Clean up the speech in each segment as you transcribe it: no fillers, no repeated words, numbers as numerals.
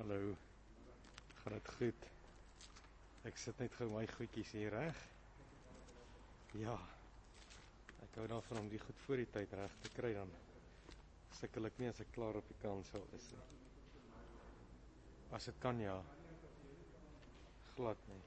Hallo. Gaan dit goed? Ek sit net gou my goedjies hier reg. Ja. Ek hou daarvan om die goed voor die tyd reg te kry, dan sukkel ek nie as ek klaar op die kansel is nie. As dit kan, ja. Glad nie.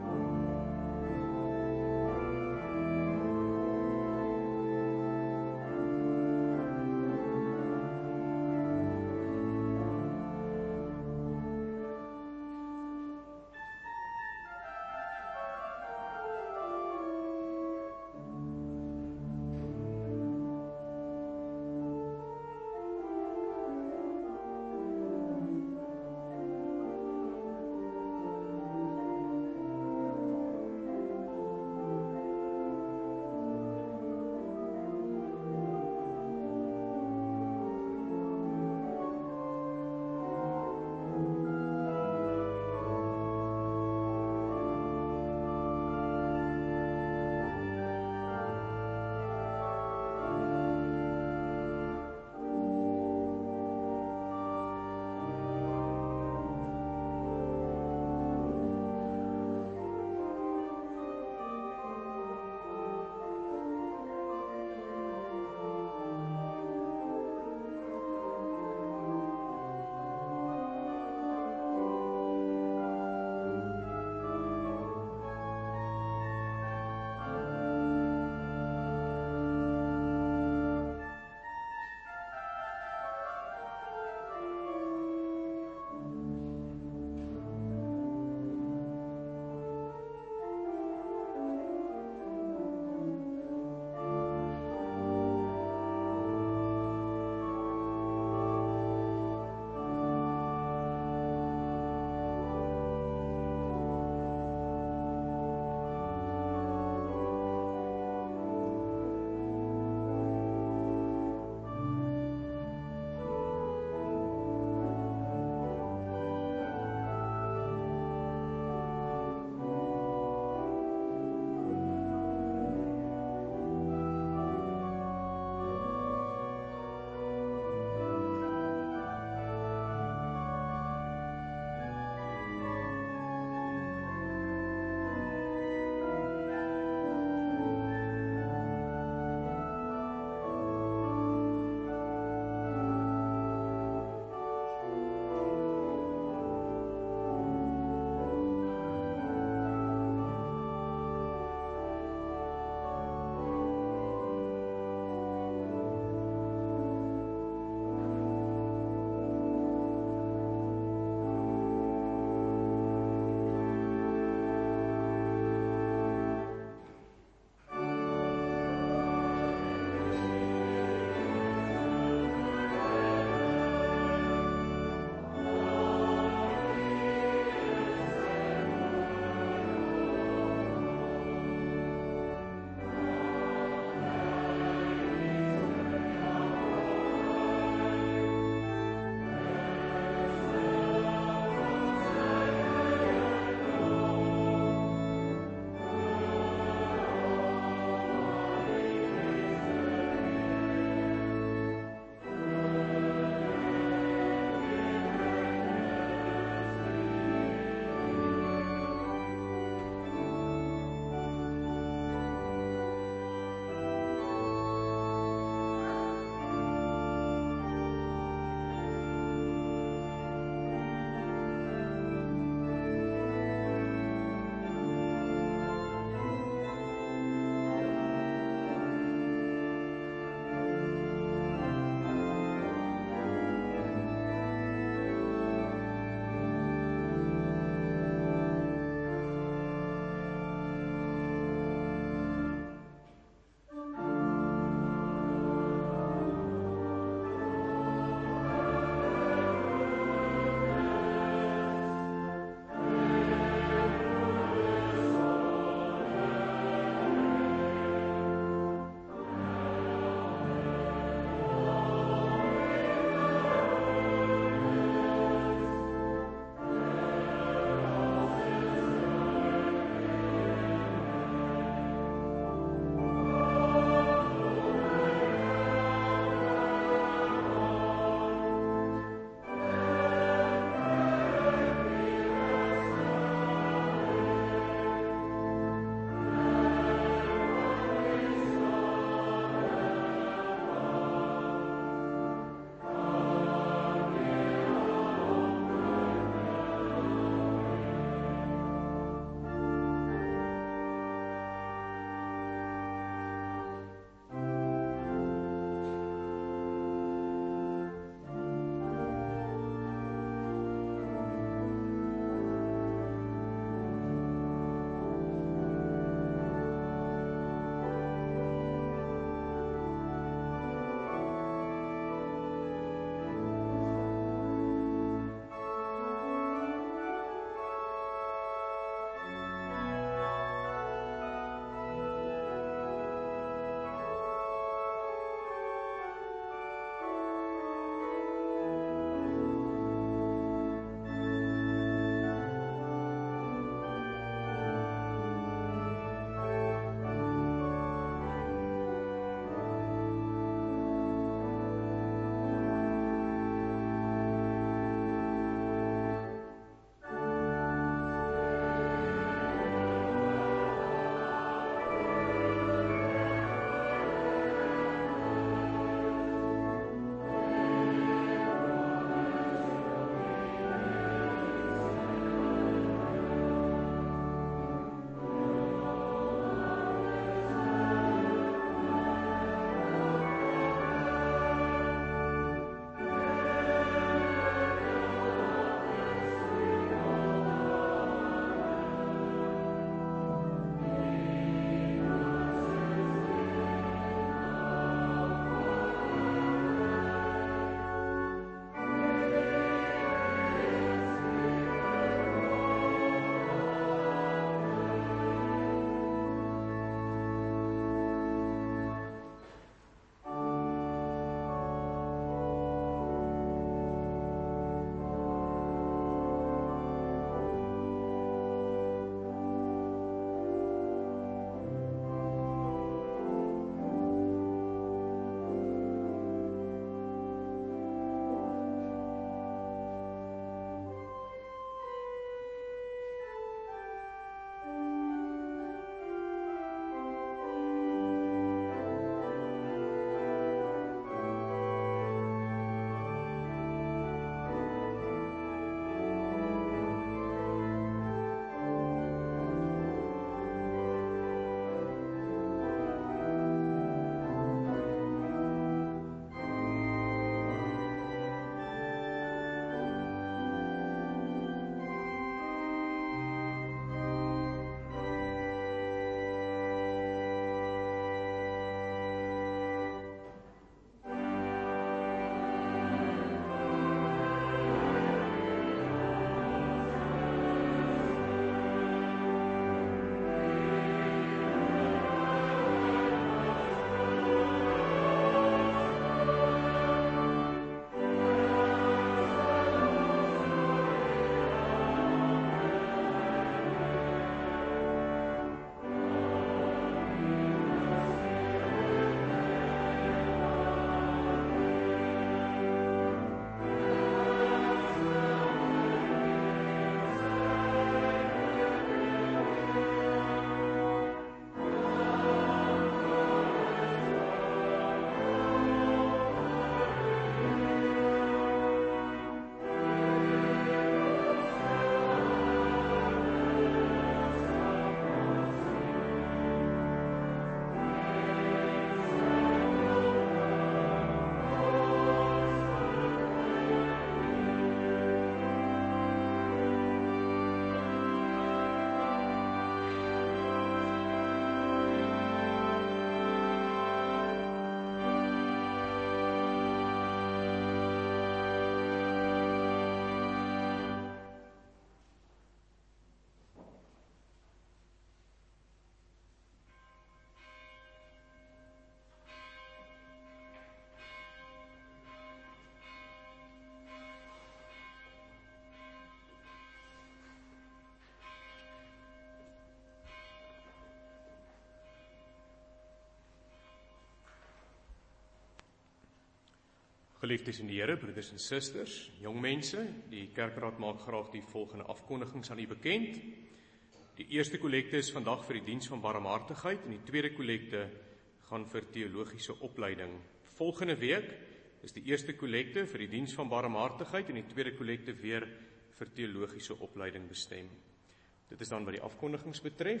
Geliefdes in die Here, broeders en susters, jong mense, die kerkraad maak graag die volgende afkondigings aan u bekend. Die eerste kollekte is vandag vir die diens van barmhartigheid en die tweede kollekte gaan vir teologiese opleiding. Volgende week is die eerste kollekte vir die diens van barmhartigheid en die tweede kollekte weer vir teologiese opleiding bestem. Dit is dan wat die afkondigings betref.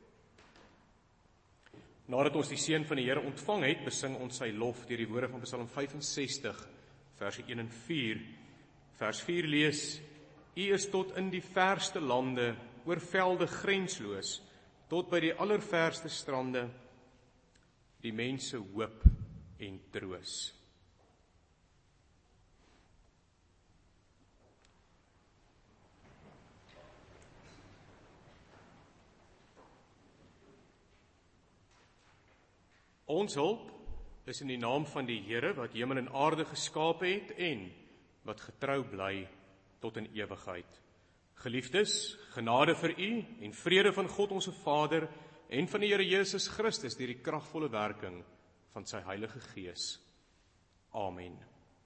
Nadat ons die seën van die Here ontvang het, besing ons sy lof deur die woorde van Psalm 65, vers 1 en 4. Vers 4 lees: U is tot in die verste lande, oor velde grensloos, tot by die allerverste strande, die mense hoop en troos. Ons hulp is in die naam van die Here wat hemel en aarde geskape het en wat getrou bly tot in ewigheid. Geliefdes, genade vir u en vrede van God ons Vader en van die Here Jesus Christus deur die kragvolle werking van sy Heilige Gees. Amen.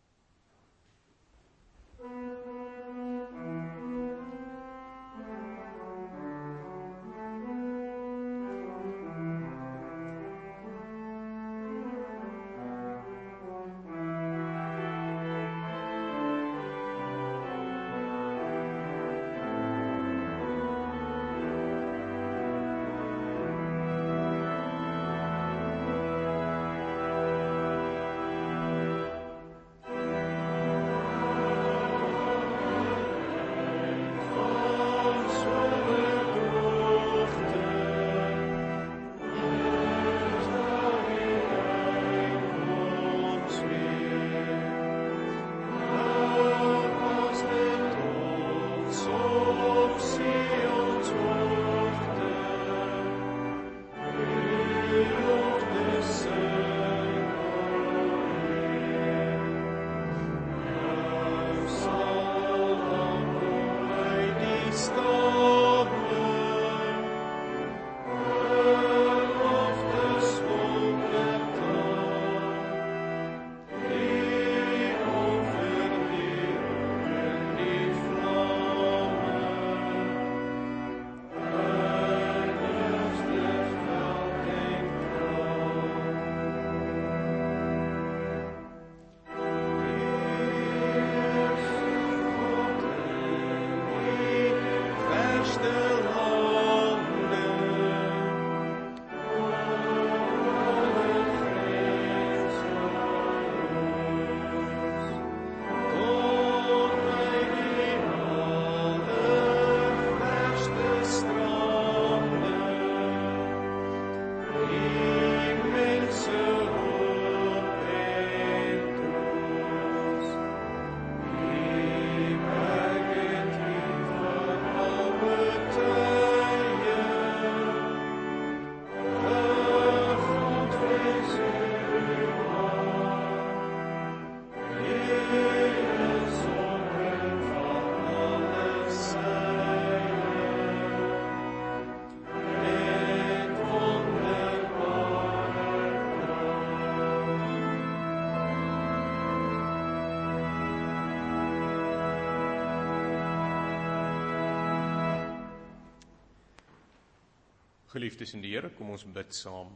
Geliefdes in die Here, kom ons bid saam.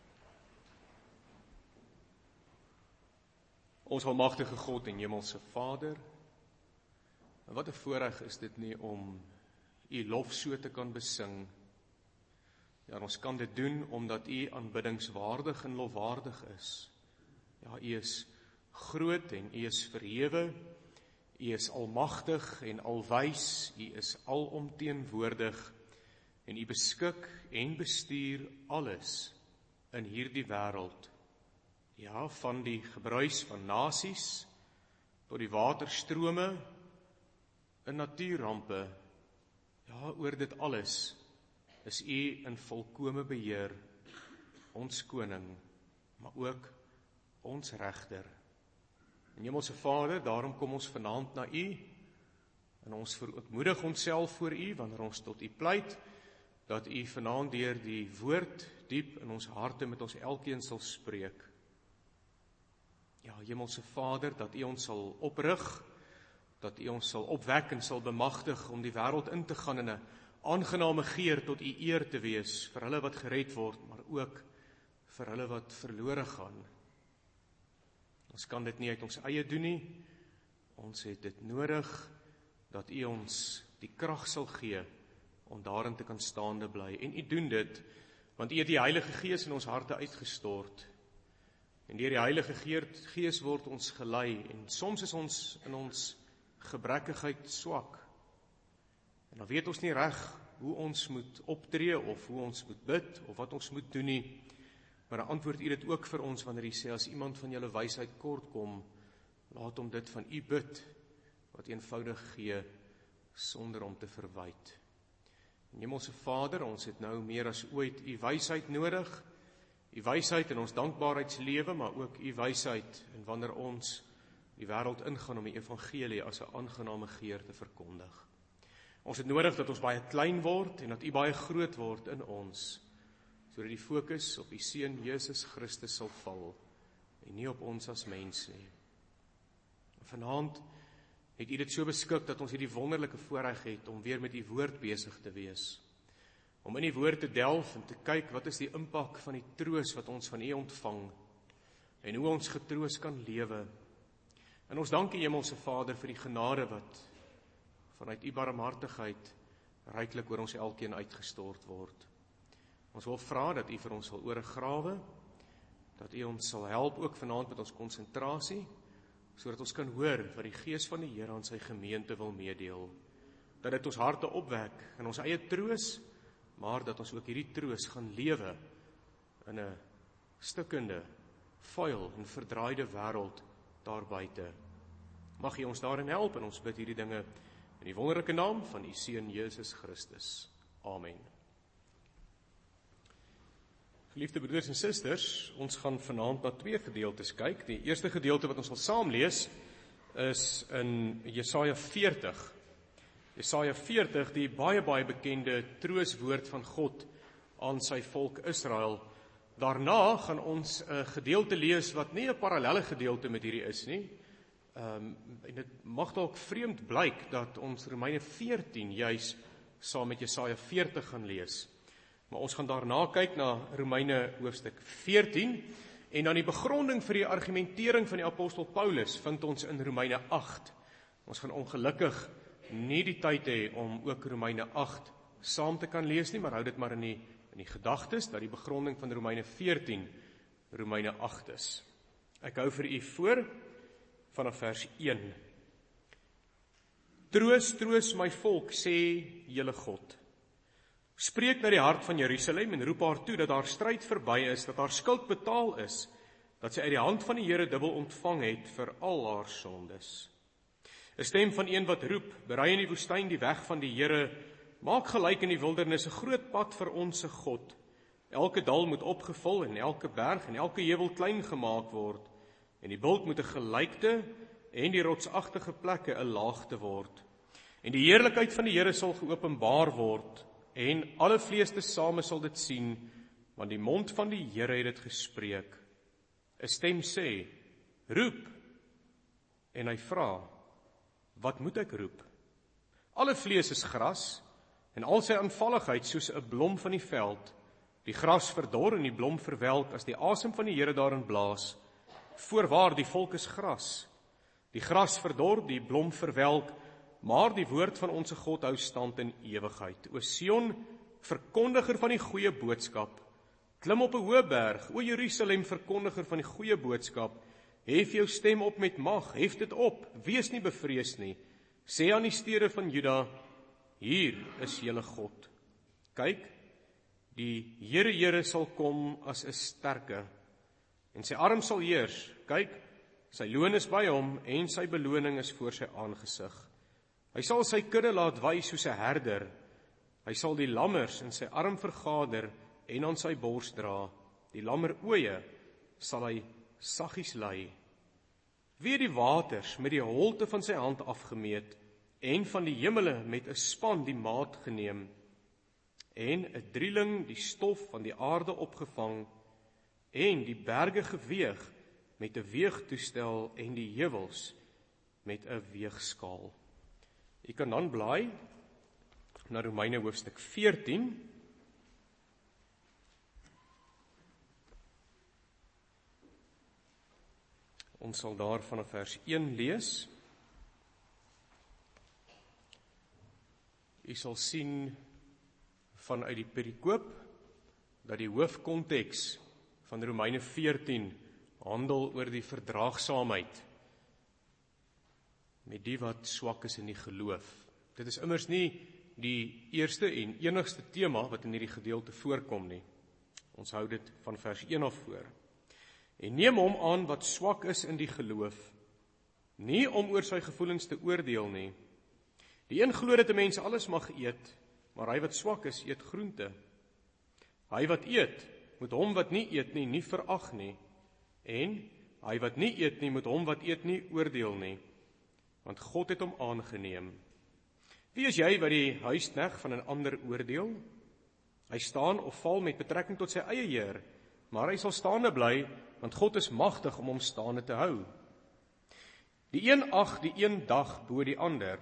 Ons almagtige God en hemelse Vader, wat 'n voorreg is dit nie om u lof so te kan besing. Ja, ons kan dit doen omdat u aanbiddingswaardig en lofwaardig is. Ja, u is groot en u is verhewe, u is almagtig en alwys, u is alomteenwoordig en u beskik en bestuur alles in hierdie wêreld. Ja, van die gebruis van nasies tot die waterstrome en natuurrampe. Ja, oor dit alles is u in volkome beheer, ons koning, maar ook ons regter. En Hemelse Vader, daarom kom ons vanaand na u en ons verootmoedig onsself voor u wanneer ons tot u pleit, dat u vanaand deur die woord diep in ons harte met ons elkeen sal spreek. Ja, Hemelse Vader, dat U ons sal oprig, dat U ons sal opwek en sal bemagtig om die wêreld in te gaan in 'n aangename geur tot U eer te wees, vir hulle wat gered word, maar ook vir hulle wat verlore gaan. Ons kan dit nie uit ons eie doen nie, ons het dit nodig, dat U ons die krag sal gee, om daarin te kan staande bly. En U doen dit, want U het die Heilige Gees in ons harte uitgestort. En deur die Heilige Gees word ons gelei, en soms is ons in ons gebrekkigheid swak. En dan weet ons nie reg hoe ons moet optree, of hoe ons moet bid, of wat ons moet doen nie. Maar dan antwoord U dit ook vir ons, wanneer U sê, as iemand van julle wysheid kort kom, laat hom dit van U bid, wat eenvoudig gee, sonder om te verwyd. En Hemelse Vader, ons het nou meer as ooit U wysheid nodig, U wysheid in ons dankbaarheidslewe, maar ook U wysheid en wanneer ons die wêreld ingaan om die evangelie as 'n aangename geur te verkondig. Ons het nodig dat ons baie klein word en dat U baie groot word in ons, sodat die fokus op U Seun Jesus Christus sal val en nie op ons as mens nie. Vanaand het U dit so beskik dat ons hierdie wonderlike voorreg het om weer met U woord besig te wees. Om in die woord te delf en te kyk wat is die impak van die troos wat ons van U ontvang en hoe ons getroos kan lewe. En ons dank U, Hemelse Vader, vir die genade wat vanuit U barmhartigheid ryklik oor ons elkeen uitgestort word. Ons wil vra dat U vir ons sal ore grawe, dat U ons sal help ook vanaand met ons konsentrasie, sodat ons kan hoor wat die Gees van die Here aan sy gemeente wil meedeel. Dat dit ons harte opwek in ons eie troos, maar dat ons ook hierdie troos gaan lewe in 'n stikkende, vuil en verdraaide wêreld daar buite. Mag U ons daarin help en ons bid hierdie dinge in die wonderlike naam van U Seun Jesus Christus. Amen. Geliefde broeders en susters, ons gaan vanaand na 2 gedeeltes kyk. Die eerste gedeelte wat ons sal saam lees is in Jesaja 40. Jesaja 40, die baie bekende trooswoord van God aan sy volk Israel. Daarna gaan ons 'n gedeelte lees wat nie 'n parallelle gedeelte met hierdie is nie. En dit mag dalk vreemd blyk dat ons Romeine 14 juis saam met Jesaja 40 gaan lees. Maar ons gaan daarna kyk na Romeine hoofstuk 14 en dan die begronding vir die argumentering van die apostel Paulus vind ons in Romeine 8. Ons gaan ongelukkig nie die tyd hê om ook Romeine 8 saam te kan lees nie, maar hou dit maar in die gedagtes dat die begronding van Romeine 14 Romeine 8 is. Ek hou vir u voor vanaf vers 1. Troos, troos my volk, sê julle God. Spreek na die hart van Jerusalem en roep haar toe dat haar stryd verby is, dat haar skuld betaal is, dat sy uit die hand van die Here dubbel ontvang het vir al haar sondes. 'n Stem van een wat roep, berei in die woestyn die weg van die Here, maak gelyk in die wildernis 'n groot pad vir ons God. Elke dal moet opgevul en elke berg en elke heuwel klein gemaak word, en die bult moet 'n gelykte en die rotsagtige plekke 'n laagte word. En die heerlikheid van die Here sal geopenbaar word, en alle vlees tesame sal dit sien, want die mond van die Here het dit gespreek. 'n Stem sê, roep, en hy vra, wat moet ek roep? Alle vlees is gras, en al sy aanvalligheid soos 'n blom van die veld. Die gras verdor en die blom verwelk, as die asem van die Here daarin blaas. Voorwaar, die volk is gras. Die gras verdor, die blom verwelk, maar die woord van ons God hou stand in ewigheid. O Sion, verkondiger van die goeie boodskap, klim op 'n hoë berg, o Jerusalem, verkondiger van die goeie boodskap, hef jou stem op met mag, hef dit op, wees nie bevrees nie, sê aan die stede van Juda, hier is julle God. Kyk, die Here sal kom as 'n sterke, en sy arm sal heers. Kyk, sy loon is by hom, en sy beloning is voor sy aangesig. Hy sal sy kudde laat wy soos 'n herder. Hy sal die lammers in sy arm vergader en aan sy bors dra. Die lammeroë sal hy saggies lei. Wie het die waters met die holte van sy hand afgemeet, en van die hemele met 'n span die maat geneem, en 'n drieling die stof van die aarde opgevang, en die berge geweeg met 'n weegtoestel en die heuwels met 'n weegskaal. Jy kan dan blaai na Romeine hoofstuk 14. Ons sal daar vanaf vers 1 lees. U sal sien vanuit die perikoop dat die hoofkonteks van Romeine 14 handel oor die verdraagsaamheid met die wat swak is in die geloof. Dit is immers nie die eerste en enigste tema wat in hierdie gedeelte voorkom nie. Ons hou dit van vers 1 af voor. En neem hom aan wat swak is in die geloof, nie om oor sy gevoelens te oordeel nie. Die een glo dat 'n mens alles mag eet, maar hy wat swak is, eet groente. Hy wat eet, moet hom wat nie eet nie verag nie, en hy wat nie eet nie, moet hom wat eet nie oordeel nie, want God het hom aangeneem. Wie is jy wat die huisknegt van 'n ander oordeel? Hy staan of val met betrekking tot sy eie Heer, maar hy sal staande bly, want God is magtig om hom staande te hou. Die een ag die een dag bo die ander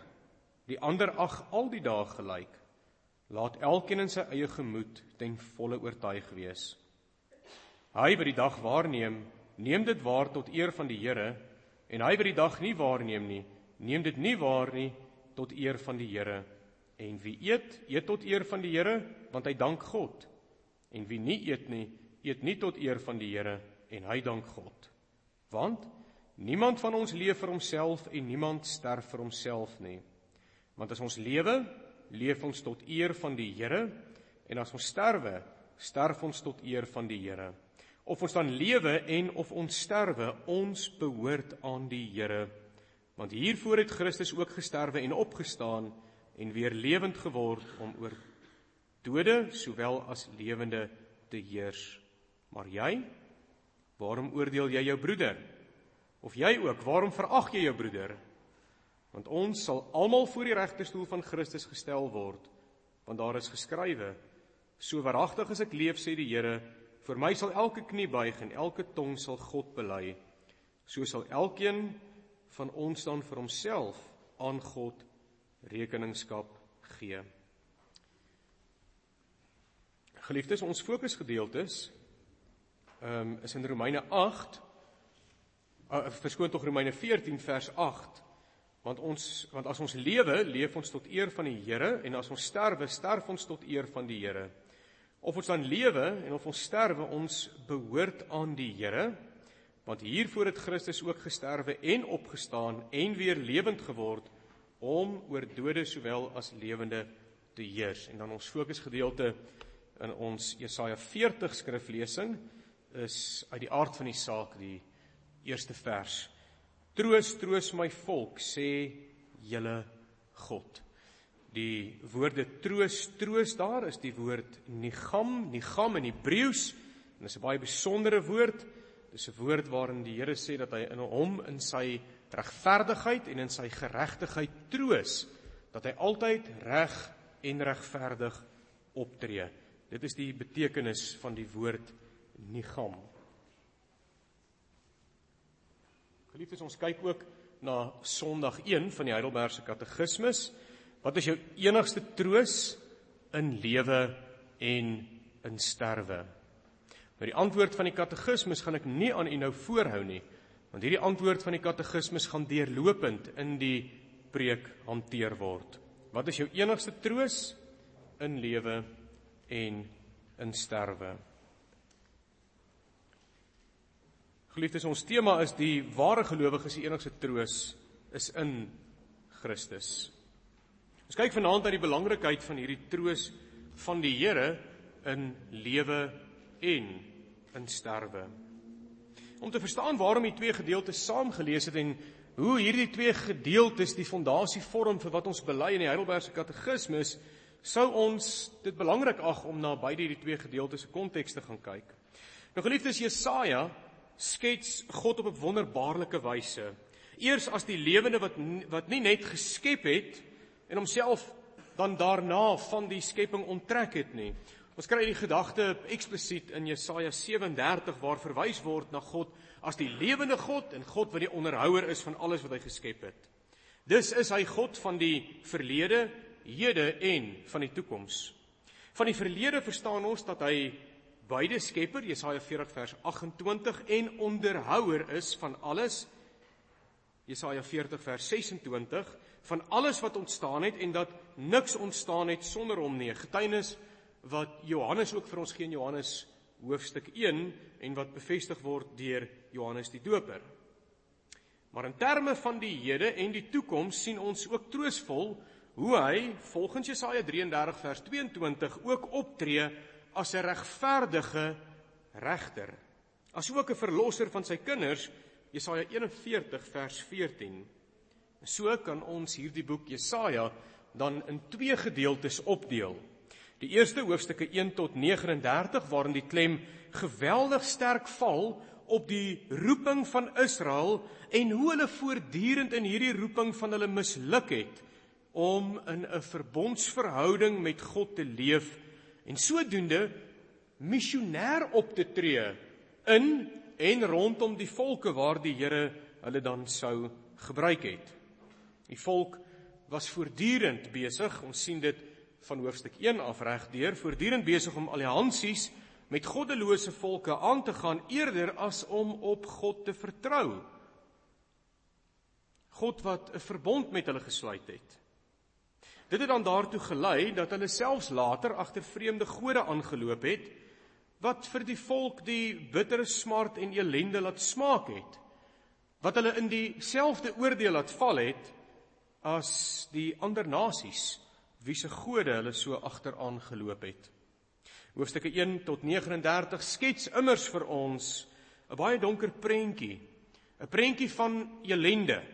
ag al die dae gelyk. Laat elkeen in sy eie gemoed ten volle oortuig wees. Hy wat die dag waarneem, neem dit waar tot eer van die Here, en hy wat die dag nie waarneem nie, neem dit nie waar nie tot eer van die Here. En wie eet tot eer van die Here, want hy dank God. En wie nie eet nie tot eer van die Here, en hy dank God. Want niemand van ons leef vir homself en niemand sterf vir homself nie. Want as ons leef ons tot eer van die Here, en as ons sterf ons tot eer van die Here. Of ons dan lewe en of ons sterwe, ons behoort aan die Here. Want hiervoor het Christus ook gesterwe en opgestaan, en weer lewend geword, om oor dode sowel as lewende te heers. Maar jy, waarom oordeel jy jou broeder? Of jy ook, waarom verag jy jou broeder? Want ons sal almal voor die regterstoel van Christus gestel word, want daar is geskrywe, so waaragtig as ek leef, sê die Here, vir my sal elke knie buig en elke tong sal God bely. So sal elkeen van ons dan vir homself aan God rekeningskap gee. Geliefdes, ons fokusgedeeltes is in Romeine 14 vers 8, want as ons leef ons tot eer van die Here, en as ons sterf ons tot eer van die Here. Of ons dan lewe en of ons sterwe, ons behoort aan die Here, want hiervoor het Christus ook gesterwe en opgestaan en weer lewend geword, om oor dode sowel as lewende te heers. En dan ons fokusgedeelte in ons Jesaja 40 skriflesing is uit die aard van die saak die eerste vers. Troos, troos my volk, sê julle God. Die woorde troos, troos daar is die woord nigam in Hebreëus, en dis 'n baie besondere woord. Dis 'n woord waarin die Here sê dat hy in hom, in sy regverdigheid en in sy geregtigheid troos, dat hy altyd reg en regverdig optree. Dit is die betekenis van die woord nigam. Geliefdes, ons kyk ook na Sondag 1 van die Heidelbergse Katekismes. Wat is jou enigste troos in lewe en in sterwe? Maar die antwoord van die Katekismes gaan ek nie aan u nou voorhou nie, want hierdie antwoord van die Katekismes gaan deurlopend in die preek hanteer word. Wat is jou enigste troos in lewe en in sterwe? Geliefdes, ons tema is die ware gelowige se enigste troos is in Christus. Ons kyk vanaand na die belangrikheid van hierdie troos van die Here in lewe en in sterwe. Om te verstaan waarom die twee gedeeltes saamgelees het en hoe hierdie twee gedeeltes die fondasie vorm vir wat ons bely in die Heidelbergse Katekismes, sou ons dit belangrik ag om na beide hierdie twee gedeeltes se konteks te gaan kyk. Nou geliefdes, Jesaja skets God op 'n wonderbaarlike wyse. Eers as die lewende wat nie net geskep het en homself dan daarna van die skepping onttrek het nie, Ons kry die gedagte eksplisiet in Jesaja 37 waar verwys word na God as die lewende God en God wat die onderhouer is van alles wat hy geskep het. Dus is hy God van die verlede, hede en van die toekoms. Van die verlede verstaan ons dat hy beide skepper, Jesaja 40 vers 28, en onderhouer is van alles, Jesaja 40 vers 26, van alles wat ontstaan het en dat niks ontstaan het sonder hom nie. Getuienis wat Johannes ook vir ons gee in Johannes hoofstuk 1 en wat bevestig word deur Johannes die Doper. Maar in terme van die hede en die toekoms sien ons ook troosvol hoe hy, volgens Jesaja 33 vers 22, ook optree as 'n regverdige regter, as ook 'n verlosser van sy kinders, Jesaja 41 vers 14. So kan ons hierdie boek Jesaja dan in 2 gedeeltes opdeel. Die eerste hoofstukke 1 tot 39, waarin die klem geweldig sterk val op die roeping van Israel en hoe hulle voortdurend in hierdie roeping van hulle misluk het om in 'n verbondsverhouding met God te leef en sodoende missionêr op te tree in en rondom die volke waar die Here hulle dan sou gebruik het. Die volk was voortdurend besig, ons sien dit van hoofstuk 1 af regdeur, voortdurend besig om alliansies met goddelose volke aan te gaan, eerder as om op God te vertrou. God wat 'n verbond met hulle gesluit het. Dit het dan daartoe gelei dat hulle selfs later agter vreemde gode aangeloop het, wat vir die volk die bittere smart en ellende laat smaak het, wat hulle in dieselfde oordeel laat val het as die ander nasies, wie se gode hulle so agteraan geloop het. Hoofstukke 1 tot 39 skets immers vir ons 'n baie donker prentjie, 'n prentjie van ellende,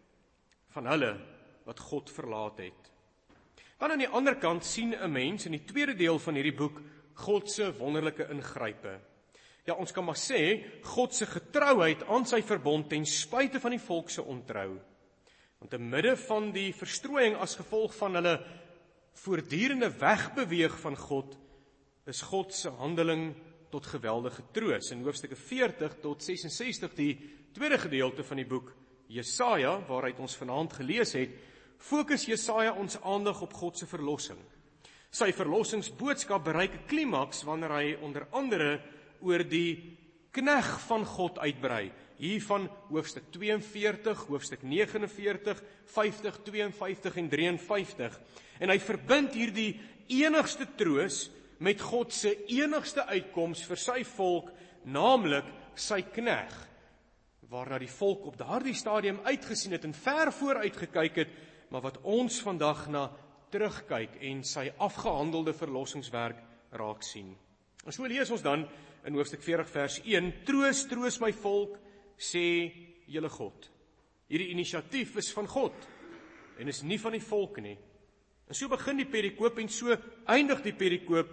van hulle wat God verlaat het. Dan aan die ander kant sien 'n mens in die tweede deel van hierdie boek God se wonderlike ingrype. Ja, ons kan maar sê, God se getrouheid aan sy verbond ten spyte van die volk se ontrou. Want in midde van die verstrooiing as gevolg van hulle voortdurende wegbeweeg van God, is God se handeling tot geweldige troos. In hoofstukke 40 tot 66, die tweede gedeelte van die boek Jesaja, waaruit ons vanaand gelees het, fokus Jesaja ons aandag op God se verlossing. Sy verlossingsboodskap bereik 'n klimaks wanneer hy onder andere oor die knegg van God uitbrei. Hier van hoofstuk 42, hoofstuk 49, 50, 52 en 53. En hy verbind hierdie enigste troos met God se enigste uitkoms vir sy volk, naamlik sy knegg, waarna die volk op daardie stadium uitgesien het en ver vooruit gekyk het, maar wat ons vandag na terugkyk en sy afgehandelde verlossingswerk raak sien. En so lees ons dan in hoofstuk 40 vers 1, Troos, troos my volk, sê julle God. Hierdie inisiatief is van God en is nie van die volk nie. En so begin die perikoop en so eindig die perikoop.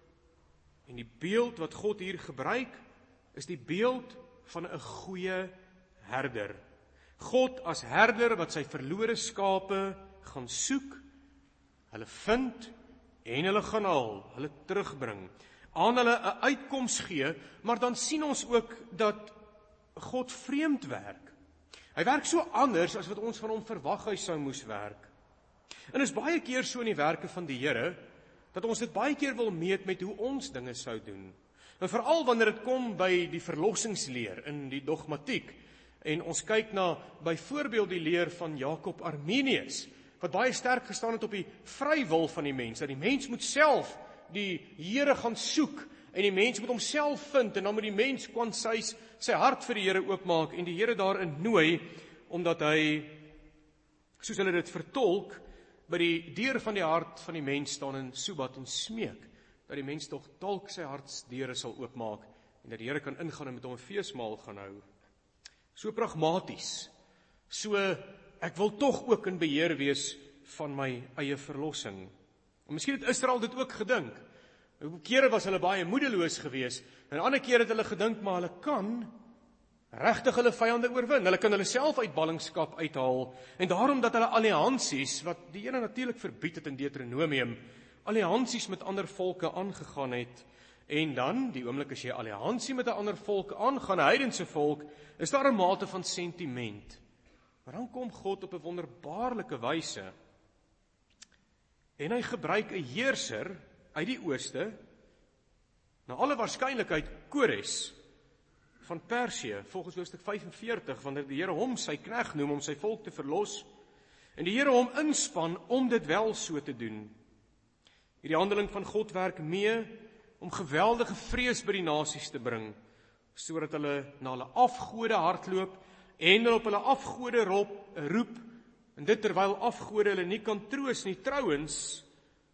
En die beeld wat God hier gebruik is die beeld van 'n goeie herder. God as herder wat sy verlore skape gaan soek, hulle vind en hulle gaan haal, hulle terugbring, aan hulle 'n uitkoms gee, maar dan sien ons ook dat God vreemd werk. Hy werk so anders as wat ons van hom verwag hy sou moes werk. En is baie keer so in die werke van die Here, dat ons dit baie keer wil meet met hoe ons dinge sou doen. En veral wanneer dit kom by die verlossingsleer in die dogmatiek, en ons kyk na byvoorbeeld die leer van Jacob Arminius, wat baie sterk gestaan het op die vrywil van die mens, dat die mens moet self die Here gaan soek, en die mens moet homself vind, en dan moet die mens kwansys sy hart vir die Here oopmaak, en die Here daarin nooi, omdat hy, soos hulle dit vertolk, by die deur van die hart van die mens staan in Subat en smeek, dat die mens tog dalk sy hartsdeure sal oopmaak, en dat die Here kan ingaan en met hom 'n feesmaal gaan hou. So pragmaties, so ek wil tog ook in beheer wees van my eie verlossing. En miskien het Israel dit ook gedink. Kere was hulle baie moedeloos geweest, en ander kere het hulle gedink, maar hulle kan regtig hulle vyande oorwin. Hulle kan hulle self uit ballingskap uithaal, en daarom dat hulle alliansies, wat die Here natuurlik verbied het in Deuteronomium, alliansies met ander volke aangegaan het. En dan, die oomblik as jy alliansie met 'n ander volk aangaan, 'n heidense volk, is daar 'n mate van sentiment. Maar dan kom God op 'n wonderbaarlike wyse en hy gebruik 'n heerser uit die ooste, na alle waarskynlikheid Kores van Persië, volgens hoofstuk 45, wanneer die Here hom sy knegt noem om sy volk te verlos, en die Here hom inspan om dit wel so te doen. Hierdie handeling van God werk mee om geweldige vrees by die nasies te bring, sodat hulle na hulle afgode hardloop en hulle op hulle afgode roep, en dit terwyl afgode hulle nie kan troos nie. Trouwens,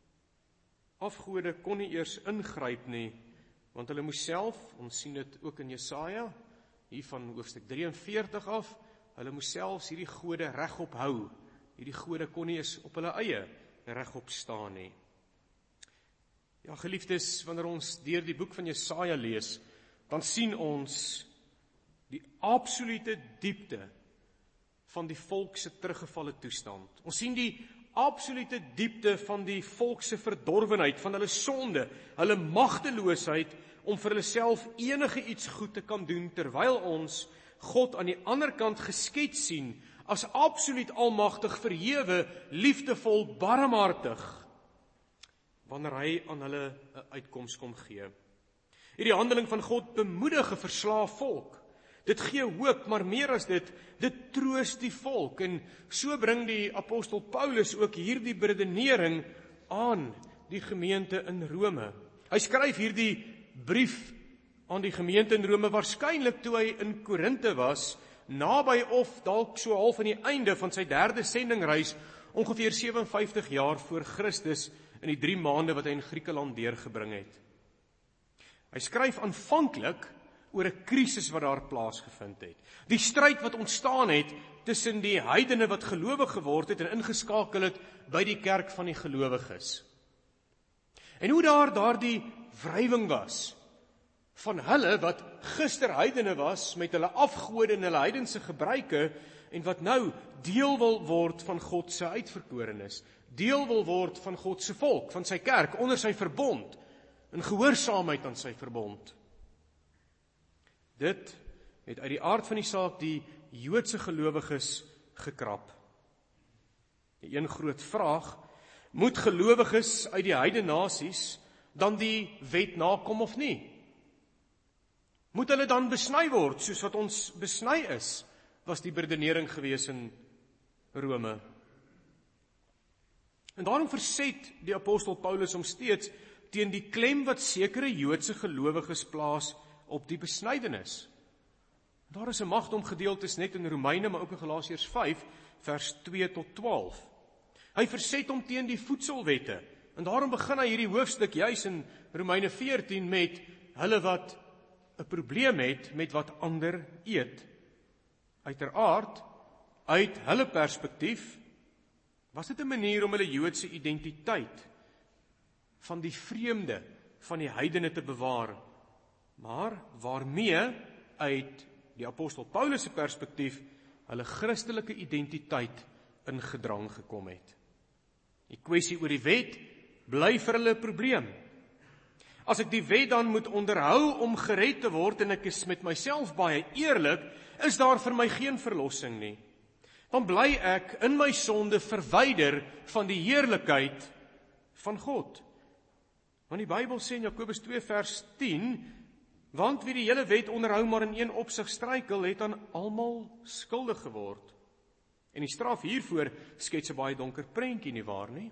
afgode kon nie eers ingryp nie, want hulle moes self, ons sien dit ook in Jesaja, hier van hoofstuk 43 af, hulle moes selfs hierdie gode regop hou. Hierdie gode kon nie eens op hulle eie regop staan nie. Ja, geliefdes, wanneer ons deur die boek van Jesaja lees, dan sien ons die absolute diepte van die volk se teruggevalle toestand. Ons sien die absolute diepte van die volk se verdorwenheid, van hulle sonde, hulle magteloosheid om vir hulle self enige iets goed te kan doen, terwyl ons God aan die ander kant geskets sien as absoluut almagtig, verhewe, liefdevol, barmhartig, wanneer hy aan hulle 'n uitkoms kom gee. Hierdie handeling van God bemoedig 'n verslaaf volk. Dit gee hoop, maar meer as dit troos die volk. En so bring die apostel Paulus ook hierdie beredenering aan die gemeente in Rome. Hy skryf hierdie brief aan die gemeente in Rome waarskynlik toe hy in Korinte was, naby of dalk so half aan die einde van sy 3de sendingreis, ongeveer 57 jaar voor Christus, in die 3 maande wat hy in Griekeland deurgebring het. Hy skryf aanvanklik oor 'n krisis wat daar plaasgevind het. Die stryd wat ontstaan het tussen die heidene wat gelowig geword het en ingeskakel het by die kerk van die gelowiges. En hoe daardie wrywing was van hulle wat gister heidene was met hulle afgode en hulle heidense gebruike en wat nou deel wil word van God se uitverkorenes, deel wil word van God se volk, van sy kerk onder sy verbond, in gehoorsaamheid aan sy verbond. Dit het uit die aard van die saak die Joodse gelowiges gekrap. Die een groot vraag, moet gelowiges uit die heidene nasies dan die wet nakom of nie? Moet hulle dan besny word soos wat ons besny is, was die beredenering gewees in Rome. En daarom verset die apostel Paulus hom steeds teen die klem wat sekere Joodse gelowiges plaas op die besnydenis. Daar is 'n magdom gedeeltes net in Romeine, maar ook in Galasiërs 5, vers 2 tot 12. Hy verset hom teen die voedselwette, en daarom begin hy hierdie hoofstuk juis in Romeine 14 met hulle wat 'n probleem het met wat ander eet. Uiteraard, uit hulle perspektief, was dit 'n manier om hulle Joodse identiteit van die vreemde, van die heidene te bewaar, maar waarmee uit die apostel Paulus se perspektief hulle Christelike identiteit in gedrang gekom het. Die kwessie oor die wet bly vir hulle 'n probleem. As ek die wet dan moet onderhou om gered te word en ek is met myself baie eerlik, is daar vir my geen verlossing nie. Dan bly ek in my sonde verwyder van die heerlikheid van God. Want die Bybel sê in Jakobus 2 vers 10, want wie die hele wet onderhou maar in een opsig struikel, het aan almal skuldig geword. En die straf hiervoor skets 'n baie donker prentjie, nie waar nie?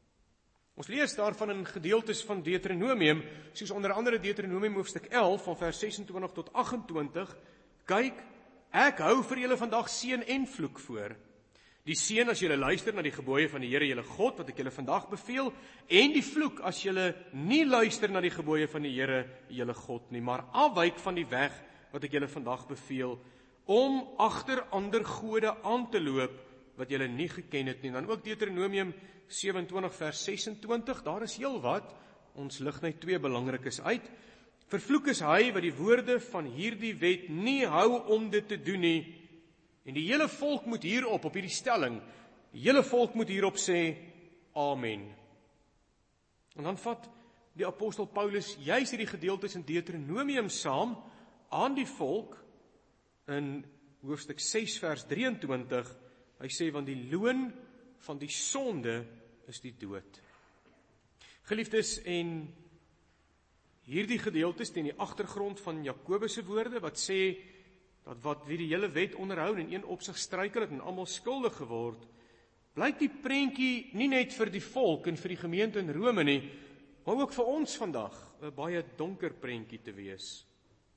Ons lees daarvan in gedeeltes van Deuteronomium, soos onder andere Deuteronomium hoofstuk 11 van vers 26 tot 28, kyk, ek hou vir julle vandag seën en vloek voor. Die seën as julle luister na die gebooie van die Here julle God, wat ek julle vandag beveel, en die vloek as julle nie luister na die gebooie van die Here julle God nie, maar afwyk van die weg wat ek julle vandag beveel, om agter ander gode aan te loop, wat julle nie geken het nie. Dan ook Deuteronomium 27 vers 26, daar is heel wat, ons lig net 2 belangrikes uit. Vervloek is hy wat die woorde van hierdie wet nie hou om dit te doen nie. En die hele volk moet hierop, op hierdie stelling, die hele volk moet hierop sê, Amen. En dan vat die apostel Paulus juis hierdie gedeeltes in Deuteronomium saam aan die volk in hoofstuk 6 vers 23. Hy sê, want die loon van die sonde is die dood. Geliefdes, en hierdie gedeeltes teen die agtergrond van Jakobus se woorde wat sê dat wat wie die hele wet onderhou en in een opsig struikel het en almal skuldig geword, blyk die prentjie nie net vir die volk en vir die gemeente in Rome nie, maar ook vir ons vandag 'n baie donker prentjie te wees.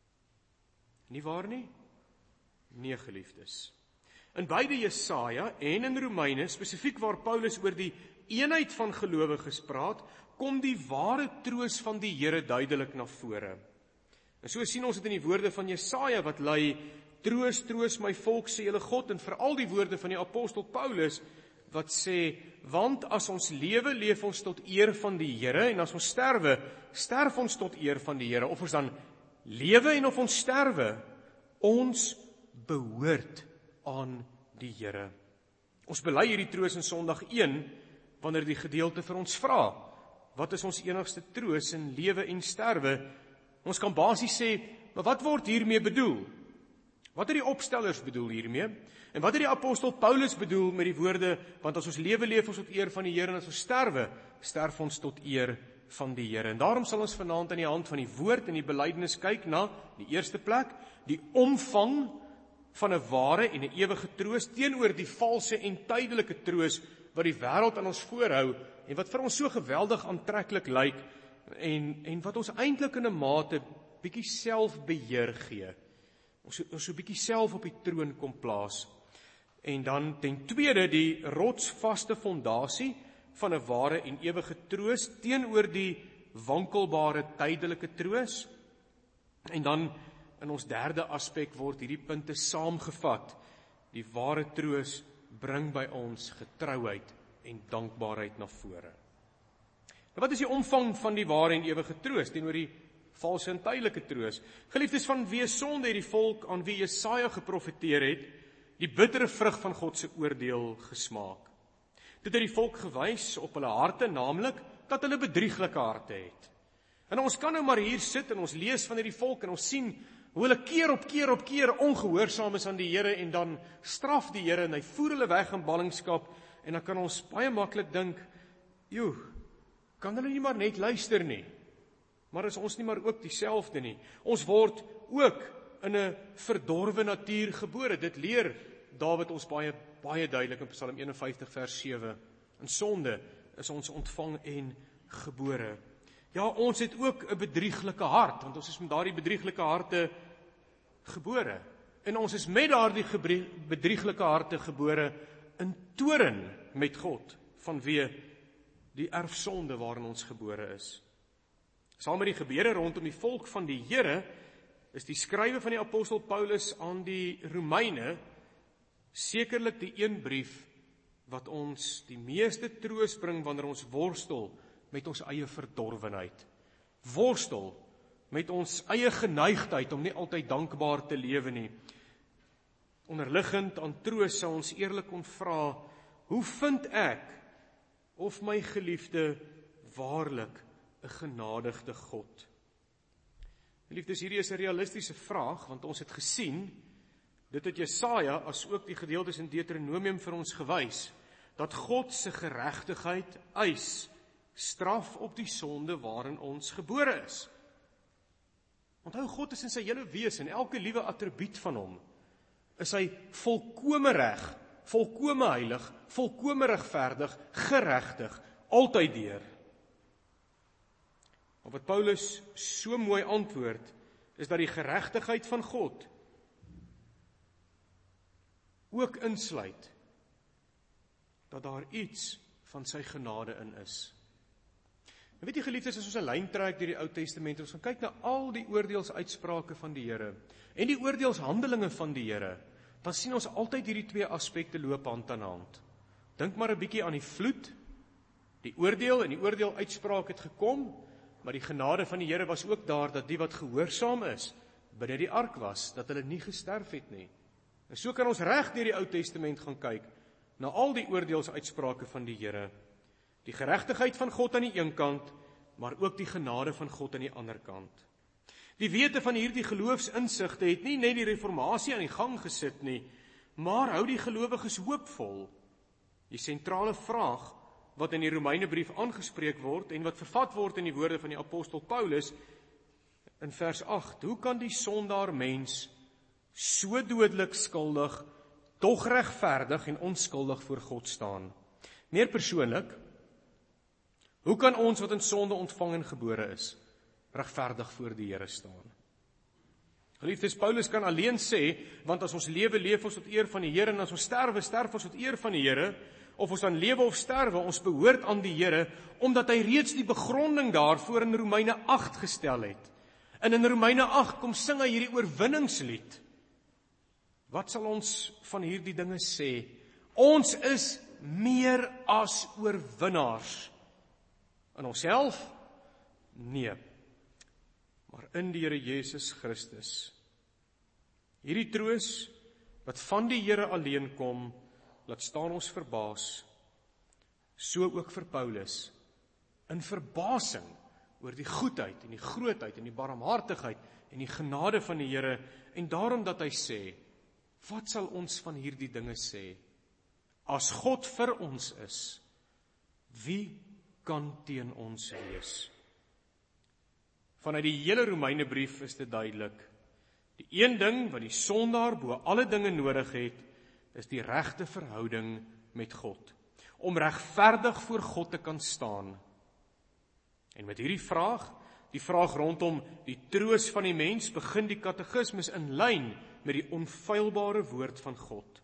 Nie waar nie? Nee, geliefdes. In beide Jesaja en in Romeine, spesifiek waar Paulus oor die eenheid van gelowiges praat, kom die ware troos van die Here duidelik na vore. En so sien ons dit in die woorde van Jesaja wat lui, troos, troos my volk, sê julle God, en veral die woorde van die apostel Paulus wat sê, want as ons lewe, leef ons tot eer van die Here, en as ons sterwe, sterf ons tot eer van die Here. Of ons dan lewe en of ons sterwe, ons behoort aan die Here. Ons bely hierdie troos in Sondag 1, wanneer die gedeelte vir ons vra, wat is ons enigste troos in lewe en sterwe? Ons kan basies sê, maar wat word hiermee bedoel? Wat het die opstellers bedoel hiermee? En wat het die apostel Paulus bedoel met die woorde, want as ons lewe, leef ons tot eer van die Here, en as ons sterwe, sterf ons tot eer van die Here. En daarom sal ons vanaand aan die hand van die woord en die belydenis kyk na die eerste plek, die omvang van 'n ware en 'n ewige troos teenoor die valse en tydelike troos wat die wêreld aan ons voorhou en wat vir ons so geweldig aantreklik lyk en wat ons eintlik in 'n mate bietjie selfbeheer gee. Ons so bietjie self op die troon kom plaas. En dan ten tweede die rotsvaste fondasie van 'n ware en ewige troos teenoor die wankelbare tydelike troos. En dan in ons derde aspek word hierdie punte saamgevat. Die ware troos bring by ons getrouheid en dankbaarheid na vore. Nou wat is die omvang van die ware en ewige troos teenoor die valse en tydelike troos? Geliefdes, van wie sonde het die volk aan wie Jesaja geprofeteer het, die bittere vrug van God se oordeel gesmaak. Dit het die volk gewys op hulle harte, naamlik dat hulle bedrieglike harte het. En ons kan nou maar hier sit en ons lees van hierdie volk en ons sien hoe hulle keer op keer ongehoorsaam is aan die Here en dan straf die Here en hy voer hulle weg in ballingskap en dan kan ons baie maklik dink, joe, kan hulle nie maar net luister nie? Maar is ons nie maar ook dieselfde nie? Ons word ook in 'n verdorwe natuur gebore. Dit leer Dawid ons baie duidelik in Psalm 51 vers 7. In sonde is ons ontvang en gebore. Ja, ons het ook 'n bedrieglike hart, want ons is met daardie bedrieglike harte gebore. En ons is met daardie bedrieglike harte gebore in toorn met God, vanweë die erfsonde waarin ons gebore is. Saam met die gebeure rondom die volk van die Here, is die skrywe van die apostel Paulus aan die Romeine sekerlik die een brief wat ons die meeste troos bring wanneer ons worstel met ons eie verdorwenheid. Worstel met ons eie geneigtheid om nie altyd dankbaar te lewe nie. Onderliggend aan troos sou ons eerlik kon vra, hoe vind ek of my geliefde waarlik 'n genadigde God? Geliefdes, hierdie is 'n realistiese vraag, want ons het gesien, dit het Jesaja as ook die gedeeltes in Deuteronomium vir ons gewys, dat God se geregtigheid eis straf op die sonde waarin ons gebore is. Onthou, God is in sy hele wese en elke liewe attribuut van hom, is hy volkome reg, volkome heilig, volkome regverdig, geregtig, altyd deur. Maar wat Paulus so mooi antwoord, is dat die geregtigheid van God ook insluit dat daar iets van sy genade in is. En weet jy, geliefdes, as ons 'n lyn trek deur die Ou Testament, ons gaan kyk na al die oordeelsuitsprake van die Here en die oordeelshandelinge van die Here, dan sien ons altyd hierdie twee aspekte loop hand aan hand. Dink maar 'n bietjie aan die vloed. Die oordeel en die oordeeluitspraak het gekom, maar die genade van die Here was ook daar dat die wat gehoorsaam is, binne die ark was, dat hulle nie gesterf het nie. En so kan ons reg deur die Ou Testament gaan kyk na al die oordeelsuitsprake van die Here. Die geregtigheid van God aan die een kant maar ook die genade van God aan die ander kant. Die wete van hierdie geloofsinsigte het nie net die reformatie aan die gang gesit nie, maar hou die gelowiges hoopvol. Die sentrale vraag wat in die Romeinebrief aangespreek word en wat vervat word in die woorde van die apostel Paulus in vers 8, hoe kan die sondaar mens so dodelik skuldig, tog regverdig en onskuldig voor God staan? Meer persoonlik, hoe kan ons wat in sonde ontvang en gebore is, regverdig voor die Here staan? Geliefdes, Paulus kan alleen sê, want as ons lewe, leef ons tot eer van die Here, en as ons sterwe, sterf ons tot eer van die Here, of ons dan lewe of sterwe, ons behoort aan die Here, omdat hy reeds die begronding daarvoor in Romeine 8 gestel het. En in Romeine 8 kom sing hy hierdie oorwinningslied. Wat sal ons van hierdie dinge sê? Ons is meer as oorwinnaars. In onsself? Nee. Maar in die Here Jesus Christus. Hierdie troos wat van die Here alleen kom, laat staan ons verbaas. So ook vir Paulus. In verbasing oor die goedheid en die grootheid en die barmhartigheid en die genade van die Here, en daarom dat hy sê, wat sal ons van hierdie dinge sê? As God vir ons is, wie kan teen ons wees? Vanuit die hele Romeinebrief is dit duidelik. Die een ding wat die sondaar bo alle dinge nodig het, is die regte verhouding met God. Om regverdig voor God te kan staan. En met hierdie vraag, die vraag rondom die troos van die mens, begin die katekismus in lyn met die onfeilbare woord van God.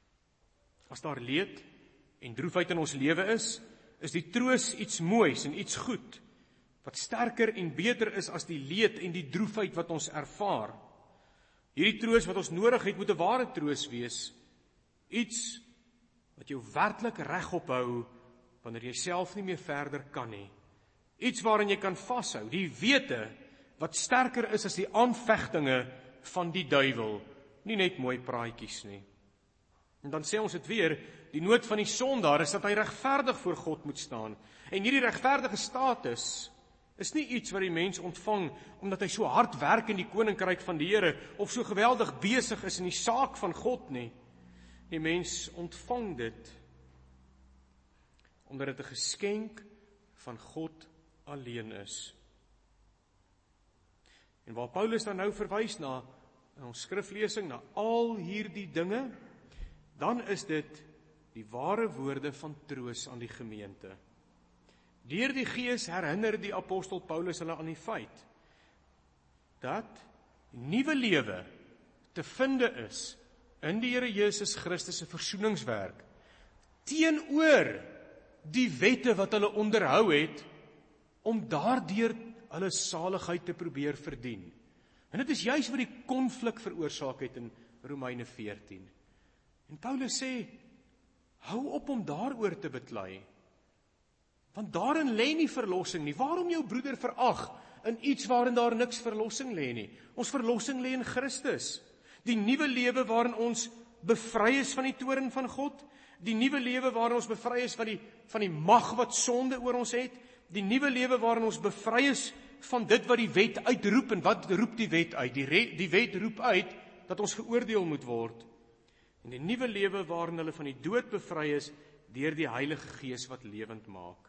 As daar leed en droefheid in ons lewe is die troos iets moois en iets goed, wat sterker en beter is as die leed en die droefheid wat ons ervaar. Hierdie troos wat ons nodig het, moet 'n ware troos wees. Iets wat jou werklik regop hou, wanneer jy self nie meer verder kan nie. Iets waarin jy kan vashou, die wete wat sterker is as die aanvegtinge van die duiwel, nie net mooi praatjies nie. En dan sê ons dit weer, die nood van die sondaar is dat hy regverdig voor God moet staan. En hierdie regverdige status is nie iets wat die mens ontvang omdat hy so hard werk in die koninkryk van die Here of so geweldig besig is in die saak van God nie. Die mens ontvang dit omdat dit 'n geskenk van God alleen is. En waar Paulus dan nou verwys na in ons skriflesing na al hierdie dinge, dan is dit die ware woorde van troos aan die gemeente. Deur die Gees herinner die apostel Paulus hulle aan die feit dat die nuwe lewe te finde is in die Here Jesus Christus se versoeningswerk teenoor die wette wat hulle onderhou het om daardeur hulle saligheid te probeer verdien. En dit is juis wat die konflik veroorsaak het in Romeine 14. En Paulus sê, hou op om daaroor te beklei. Want daarin lê nie verlossing nie. Waarom jou broeder verag in iets waarin daar niks verlossing lê nie? Ons verlossing lê in Christus. Die nuwe lewe waarin ons bevry is van die toorn van God, die nuwe lewe waarin ons bevry is van die mag wat sonde oor ons het, die nuwe lewe waarin ons bevry is van dit wat die wet uitroep. En wat roep die wet uit? Die wet roep uit dat ons geoordeel moet word. En die nuwe lewe waarin hulle van die dood bevry is deur die Heilige Gees wat lewend maak.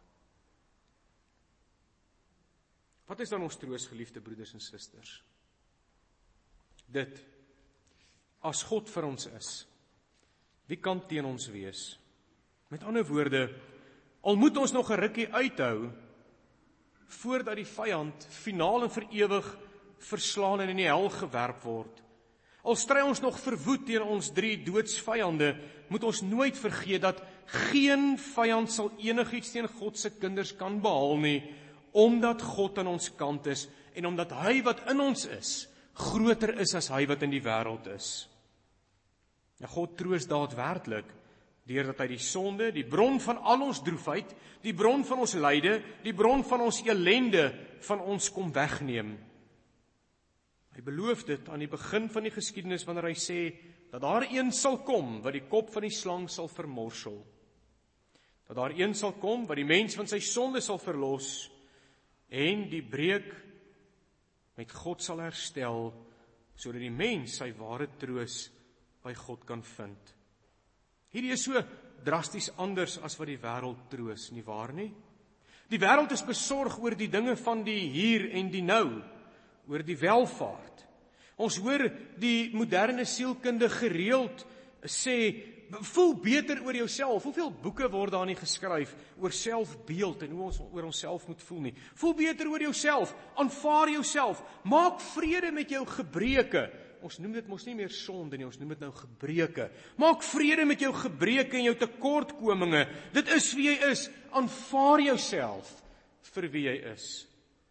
Wat is dan ons troos, geliefde broeders en susters? Dit, as God vir ons is, wie kan teen ons wees? Met ander woorde, al moet ons nog 'n rukkie uithou, voordat die vyand finaal en vir ewig verslaan en in die hel gewerp word. Al stry ons nog verwoed teen ons 3 doodsvyande, moet ons nooit vergeet dat geen vyand sal enigiets teen God se kinders kan behaal nie, omdat God aan ons kant is en omdat hy wat in ons is, groter is as hy wat in die wêreld is. En God troos daadwerklik deurdat hy die sonde, die bron van al ons droefheid, die bron van ons lyde, die bron van ons elende van ons kom wegneem. Hy beloof dit aan die begin van die geskiedenis wanneer hy sê dat daar een sal kom wat die kop van die slang sal vermorsel. Dat daar een sal kom wat die mens van sy sonde sal verlos. en die breuk met God sal herstel, sodat die mens sy ware troos by God kan vind. Hierdie is so drasties anders as wat die wêreld troos, nie waar nie? Die wêreld is besorg oor die dinge van die hier en die nou, oor die welvaart. Ons hoor die moderne sielkunde gereeld sê, voel beter oor jouself. Hoeveel boeke word daar nie geskryf oor selfbeeld en hoe ons oor onsself moet voel nie. Voel beter oor jouself, aanvaar jouself, maak vrede met jou gebreke. Ons noem dit mos nie meer sonde nie, ons noem dit nou gebreke. Maak vrede met jou gebreke en jou tekortkominge. Dit is wie jy is. Aanvaar jouself vir wie jy is.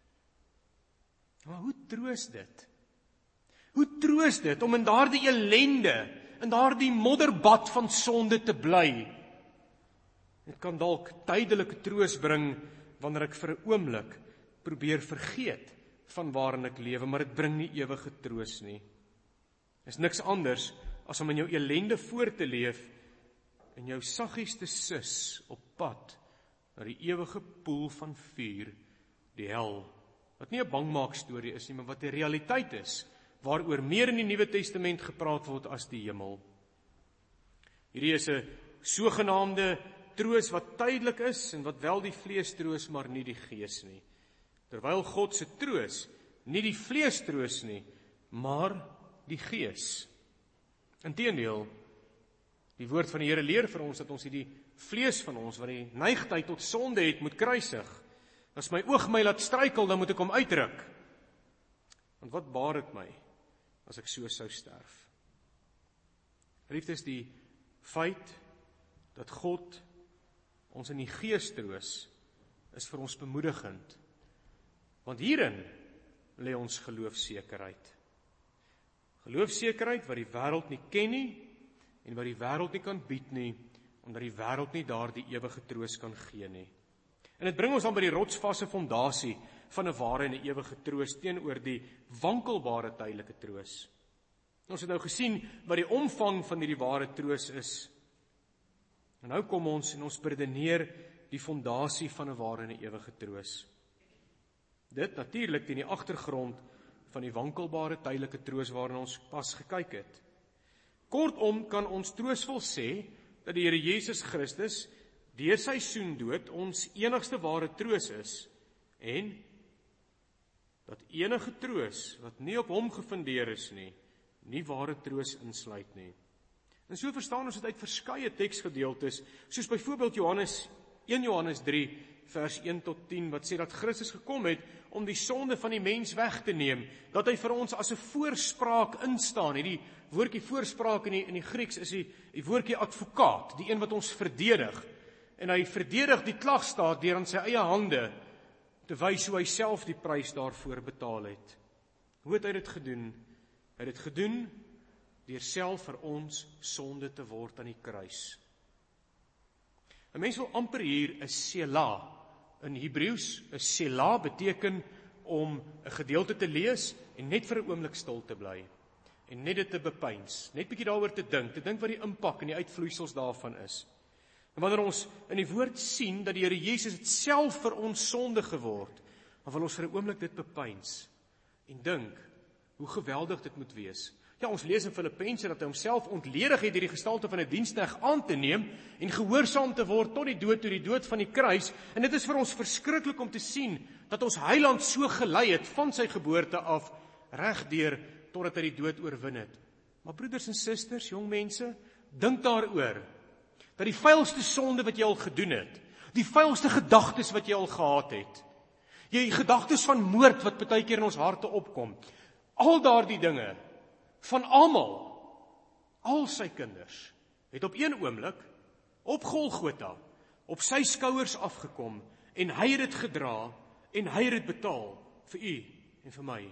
Maar hoe troos dit? Hoe troos dit om in daardie ellende, in daardie modderbad van sonde te bly? Dit kan dalk tydelike troos bring wanneer ek vir 'n oomblik probeer vergeet van waarin ek lewe, maar dit bring nie ewige troos nie. Dit is niks anders as om in jou ellende voort te leef en jou saggies te sus op pad na die ewige poel van vuur, die hel, wat nie 'n bangmaak storie is nie, maar wat 'n realiteit is, waaroor meer in die Nuwe Testament gepraat word as die hemel. Hierdie is 'n sogenaamde troos wat tydelik is en wat wel die vlees troos, maar nie die gees nie. Terwyl God se troos nie die vlees troos nie, maar die gees. Inteendeel, die woord van die Here leer vir ons dat ons hierdie vlees van ons, wat die neigtheid tot sonde het, moet kruisig. As my oog my laat struikel, dan moet ek hom uitruk. Want wat baat dit my as ek so sou sterf? Geliefdes, die feit dat God ons in die gees troos, is vir ons bemoedigend. Want hierin lê ons geloofsekerheid. Geloofsekerheid wat die wêreld nie ken nie en wat die wêreld nie kan bied nie, omdat die wêreld nie daardie ewige troos kan gee nie. En dit bring ons dan by die rotsvaste fondasie van 'n ware en 'n ewige troos teenoor die wankelbare tydelike troos. Ons het nou gesien wat die omvang van hierdie ware troos is. En nou kom ons en ons beredeneer die fondasie van 'n ware en 'n ewige troos. Dit natuurlik teen die agtergrond van die wankelbare tydelike troos waarna ons pas gekyk het. Kortom kan ons troosvol sê dat die Here Jesus Christus deur sy soendood ons enigste ware troos is en dat enige troos wat nie op hom gefundeer is nie ware troos insluit nie. En so verstaan ons dit uit verskeie teksgedeeltes, soos byvoorbeeld 1 Johannes 3 vers 1 tot 10 wat sê dat Christus gekom het om die sonde van die mens weg te neem, dat hy vir ons as 'n voorspraak instaan. Hierdie woordjie voorspraak in die Grieks is die woordjie advokaat, die een wat ons verdedig. En hy verdedig die klagstaat deur aan sy eie hande te wys hoe hy self die prys daarvoor betaal het. Hoe het hy dit gedoen? Hy het dit gedoen deur self vir ons sonde te word aan die kruis. 'n Mens wil amper hier 'n selah. In Hebreëus, 'n selah beteken om 'n gedeelte te lees en net vir 'n oomblik stil te bly en net dit te bepeins, net bietjie daaroor te dink wat die impak en die uitvloeisels daarvan is. En wanneer ons in die woord sien dat die Here Jesus het self vir ons sonde geword, dan wil ons vir 'n oomblik dit bepeins en dink hoe geweldig dit moet wees. Ja, ons lees in Filippense dat hy homself ontledig het deur die gestalte van 'n diensknegt aan te neem en gehoorsaam te word tot die dood van die kruis. En dit is vir ons verskriklik om te sien dat ons Heiland so gelei het van sy geboorte af regdeur totdat hy die dood oorwin het. Maar broeders en susters, jong mense, dink daaroor dat die vuilste sonde wat jy al gedoen het, die vuilste gedagtes wat jy al gehad het, jy gedagtes van moord wat baie keer in ons harte opkom, al daardie dinge van al sy kinders, het op een oomblik, op Golgotha, op sy skouers afgekom, en hy het dit gedra, en hy het dit betaal, vir u en vir my.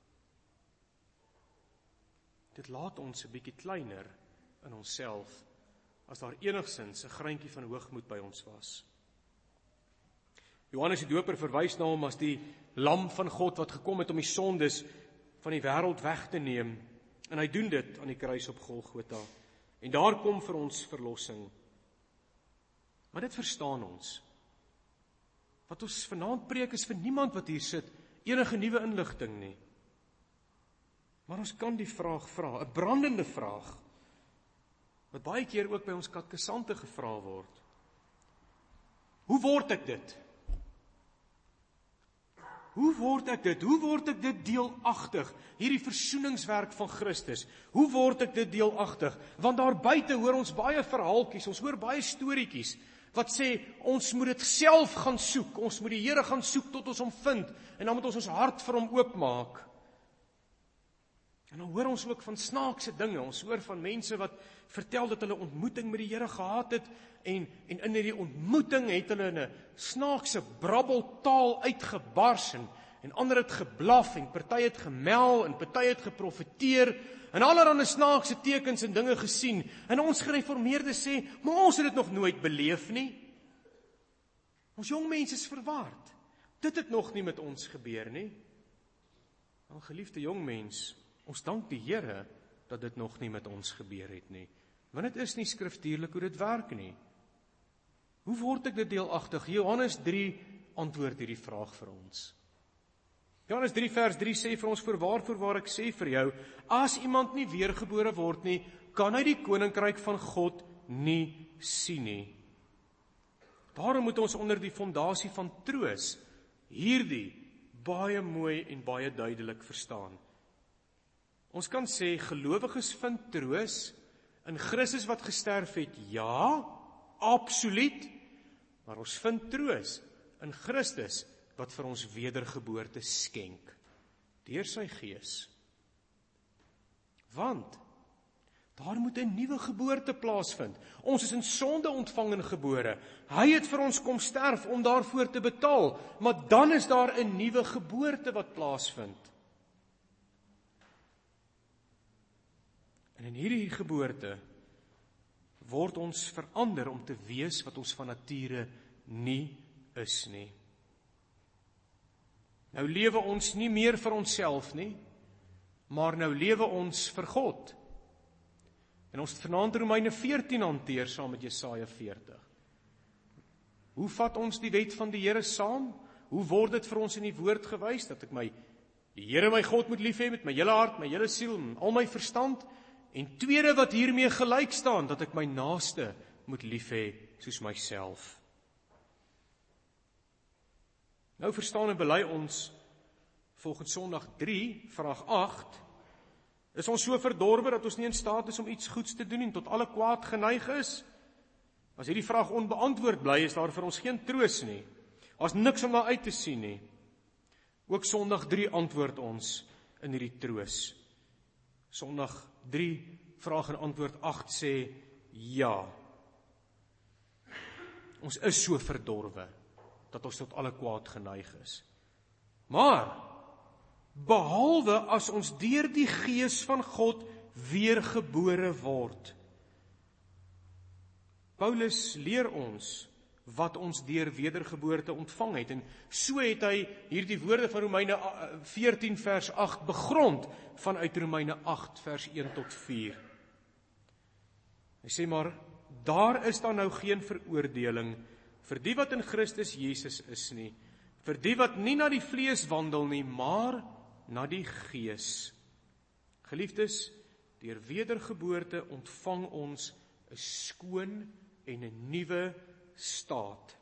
Dit laat ons 'n bietjie kleiner in onsself, as daar enigsins 'n greintjie van hoogmoed by ons was. Johannes die Doper verwys na hom as die lam van God, wat gekom het om die sondes van die wêreld weg te neem, en hy doen dit aan die kruis op Golgotha. En daar kom vir ons verlossing. Maar dit verstaan ons. Wat ons vanaand preek is vir niemand wat hier sit, enige nuwe inligting nie. Maar ons kan die vraag vra, 'n brandende vraag, wat baie keer ook by ons katekesante gevra word. Hoe word ek dit? Hoe word ek dit? Hoe word ek dit deelagtig? Hierdie versoeningswerk van Christus. Hoe word ek dit deelagtig? Want daar buite hoor ons baie verhaaltjies, ons hoor baie storieetjies, wat sê, ons moet dit self gaan soek, ons moet die Here gaan soek tot ons hom vind, en dan moet ons hart vir hom oopmaak. En dan hoor ons ook van snaakse dinge, ons hoor van mense wat vertel dat hulle ontmoeting met die Here gehad het, en in hierdie ontmoeting het hulle in 'n snaakse brabbeltaal uitgebars, en ander het geblaf, en party het gemel, en party het geprofeteer, en allerhande snaakse tekens en dinge gesien, en ons gereformeerdes sê, maar ons het dit nog nooit beleef nie. Ons jong mense is verward, dit het nog nie met ons gebeur nie. Nou, geliefde jong mens, ons dank die Here, dat dit nog nie met ons gebeur het nie, want dit is nie skriftuurlik hoe dit werk nie. Hoe word ek dit deelagtig? Johannes 3 antwoord hierdie vraag vir ons. Johannes 3 vers 3 sê vir ons, voorwaar ek sê vir jou, as iemand nie weergebore word nie, kan hy die koninkryk van God nie sien nie. Daarom moet ons onder die fondasie van troos hierdie baie mooi en baie duidelik verstaan. Ons kan sê, gelowiges vind troos in Christus wat gesterf het, ja, absoluut, maar ons vind troos in Christus wat vir ons wedergeboorte skenk, deur sy Gees. Want daar moet 'n nuwe geboorte plaasvind. Ons is in sonde ontvang en gebore. Hy het vir ons kom sterf om daarvoor te betaal, maar dan is daar 'n nuwe geboorte wat plaasvind. En in hierdie geboorte word ons verander om te wees wat ons van nature nie is nie. Nou lewe ons nie meer vir onsself nie, maar nou lewe ons vir God. En ons het vanaand Romeine 14 hanteer saam met Jesaja 40. Hoe vat ons die wet van die Here saam? Hoe word dit vir ons in die woord gewys, dat ek die Here my God moet lief hê met my hele hart, my hele siel, en al my verstand? En tweede wat hiermee gelyk staan, dat ek my naaste moet lief hê soos myself. Nou verstaan en bely ons, volgens Sondag 3, vraag 8, is ons so verdorwe dat ons nie in staat is om iets goeds te doen en tot alle kwaad geneig is? As hierdie vraag onbeantwoord bly, is daar vir ons geen troos nie. As niks om na uit te sien nie. Ook Sondag 3 antwoord ons in hierdie troos. Sondag 3, vraag en antwoord 8 sê, ja. Ons is so verdorwe, dat ons tot alle kwaad geneig is. Maar, behalwe as ons deur die Gees van God weergebore word. Paulus leer ons wat ons deur wedergeboorte ontvang het, en so het hy hierdie woorde van Romeine 14 vers 8 begrond vanuit Romeine 8 vers 1 tot 4. Hy sê maar, daar is dan nou geen veroordeling vir die wat in Christus Jesus is nie, vir die wat nie na die vlees wandel nie, maar na die Gees. Geliefdes, deur wedergeboorte ontvang ons 'n skoon en 'n nuwe staat.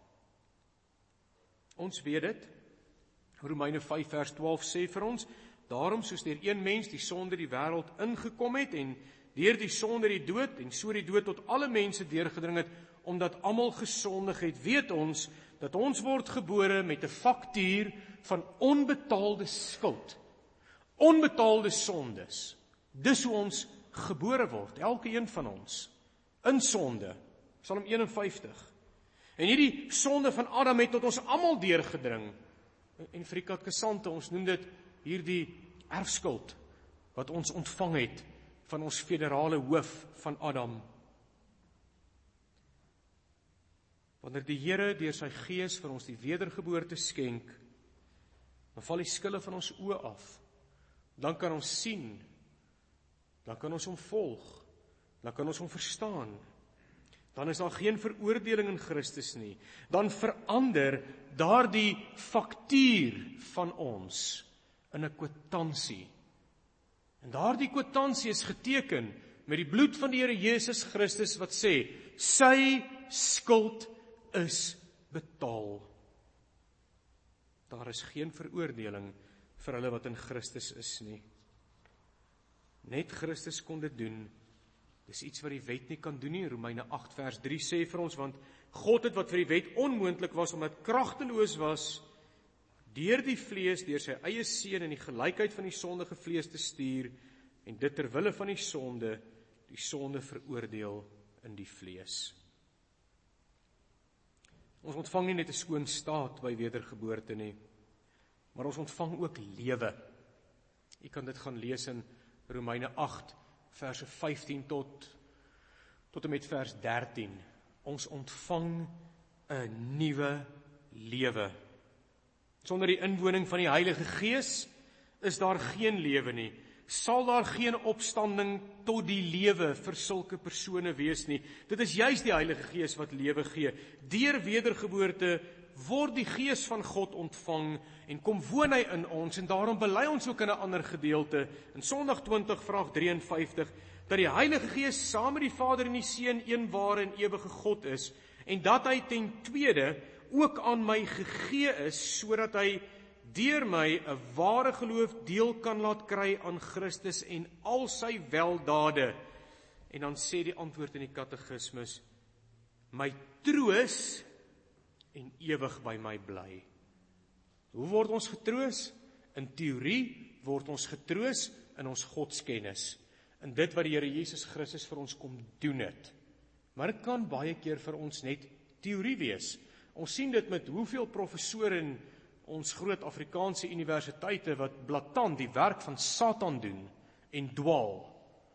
Ons weet dit, Romeine 5 vers 12 sê vir ons, daarom soos deur een mens die sonde die wêreld ingekom het, en deur die sonde die dood, en so die dood tot alle mense deurgedring het, omdat almal gesondig het, weet ons, dat ons word gebore met 'n faktuur van onbetaalde skuld, onbetaalde sondes. Dis hoe ons gebore word, elke een van ons, in sonde, Psalm 51. En hierdie sonde van Adam het tot ons almal deurgedring, en vir die katekesante, ons noem dit hierdie erfskuld, wat ons ontvang het, van ons federale hoof van Adam. Wanneer die Here deur sy Gees vir ons die wedergeboorte skenk, dan val die skille van ons oë af. Dan kan ons sien, dan kan ons hom volg, dan kan ons hom verstaan. dan is daar geen veroordeling in Christus nie. Dan verander daardie faktuur van ons in 'n kwitansie. En daardie kwitansie is geteken met die bloed van die Here Jesus Christus wat sê, sy skuld is betaal. Daar is geen veroordeling vir hulle wat in Christus is nie. Net Christus kon dit doen. Dis iets wat die wet nie kan doen nie. Romeine 8 vers 3 sê vir ons, want God het wat vir die wet onmoontlik was, omdat kragteloos was, deur die vlees, deur sy eie seun in die gelykheid van die sondige vlees te stuur, en dit ter wille van die sonde veroordeel in die vlees. Ons ontvang nie net 'n skoon staat by wedergeboorte nie, maar ons ontvang ook lewe. U kan dit gaan lees in Romeine 8, verse 15 tot en met vers 13. Ons ontvang 'n nuwe lewe. Sonder die inwoning van die Heilige Gees is daar geen lewe nie. Sal daar geen opstanding tot die lewe vir sulke persone wees nie. Dit is juis die Heilige Gees wat lewe gee. Deur wedergeboorte word die Gees van God ontvang en kom woon hy in ons, en daarom bely ons ook in 'n ander gedeelte, in Sondag 20 vraag 53, dat die Heilige Gees saam met die Vader en die Seun een ware en ewige God is, en dat hy ten tweede ook aan my gegee is, sodat hy deur my 'n ware geloof deel kan laat kry aan Christus en al sy weldade. En dan sê die antwoord in die katekismus, my troos en ewig by my bly. Hoe word ons getroos? In teorie word ons getroos in ons godskennis, in dit wat die Here Jesus Christus vir ons kom doen het. Maar dit kan baie keer vir ons net teorie wees. Ons sien dit met hoeveel professore in ons groot Afrikaanse universiteite wat blaatant die werk van Satan doen en dwaal.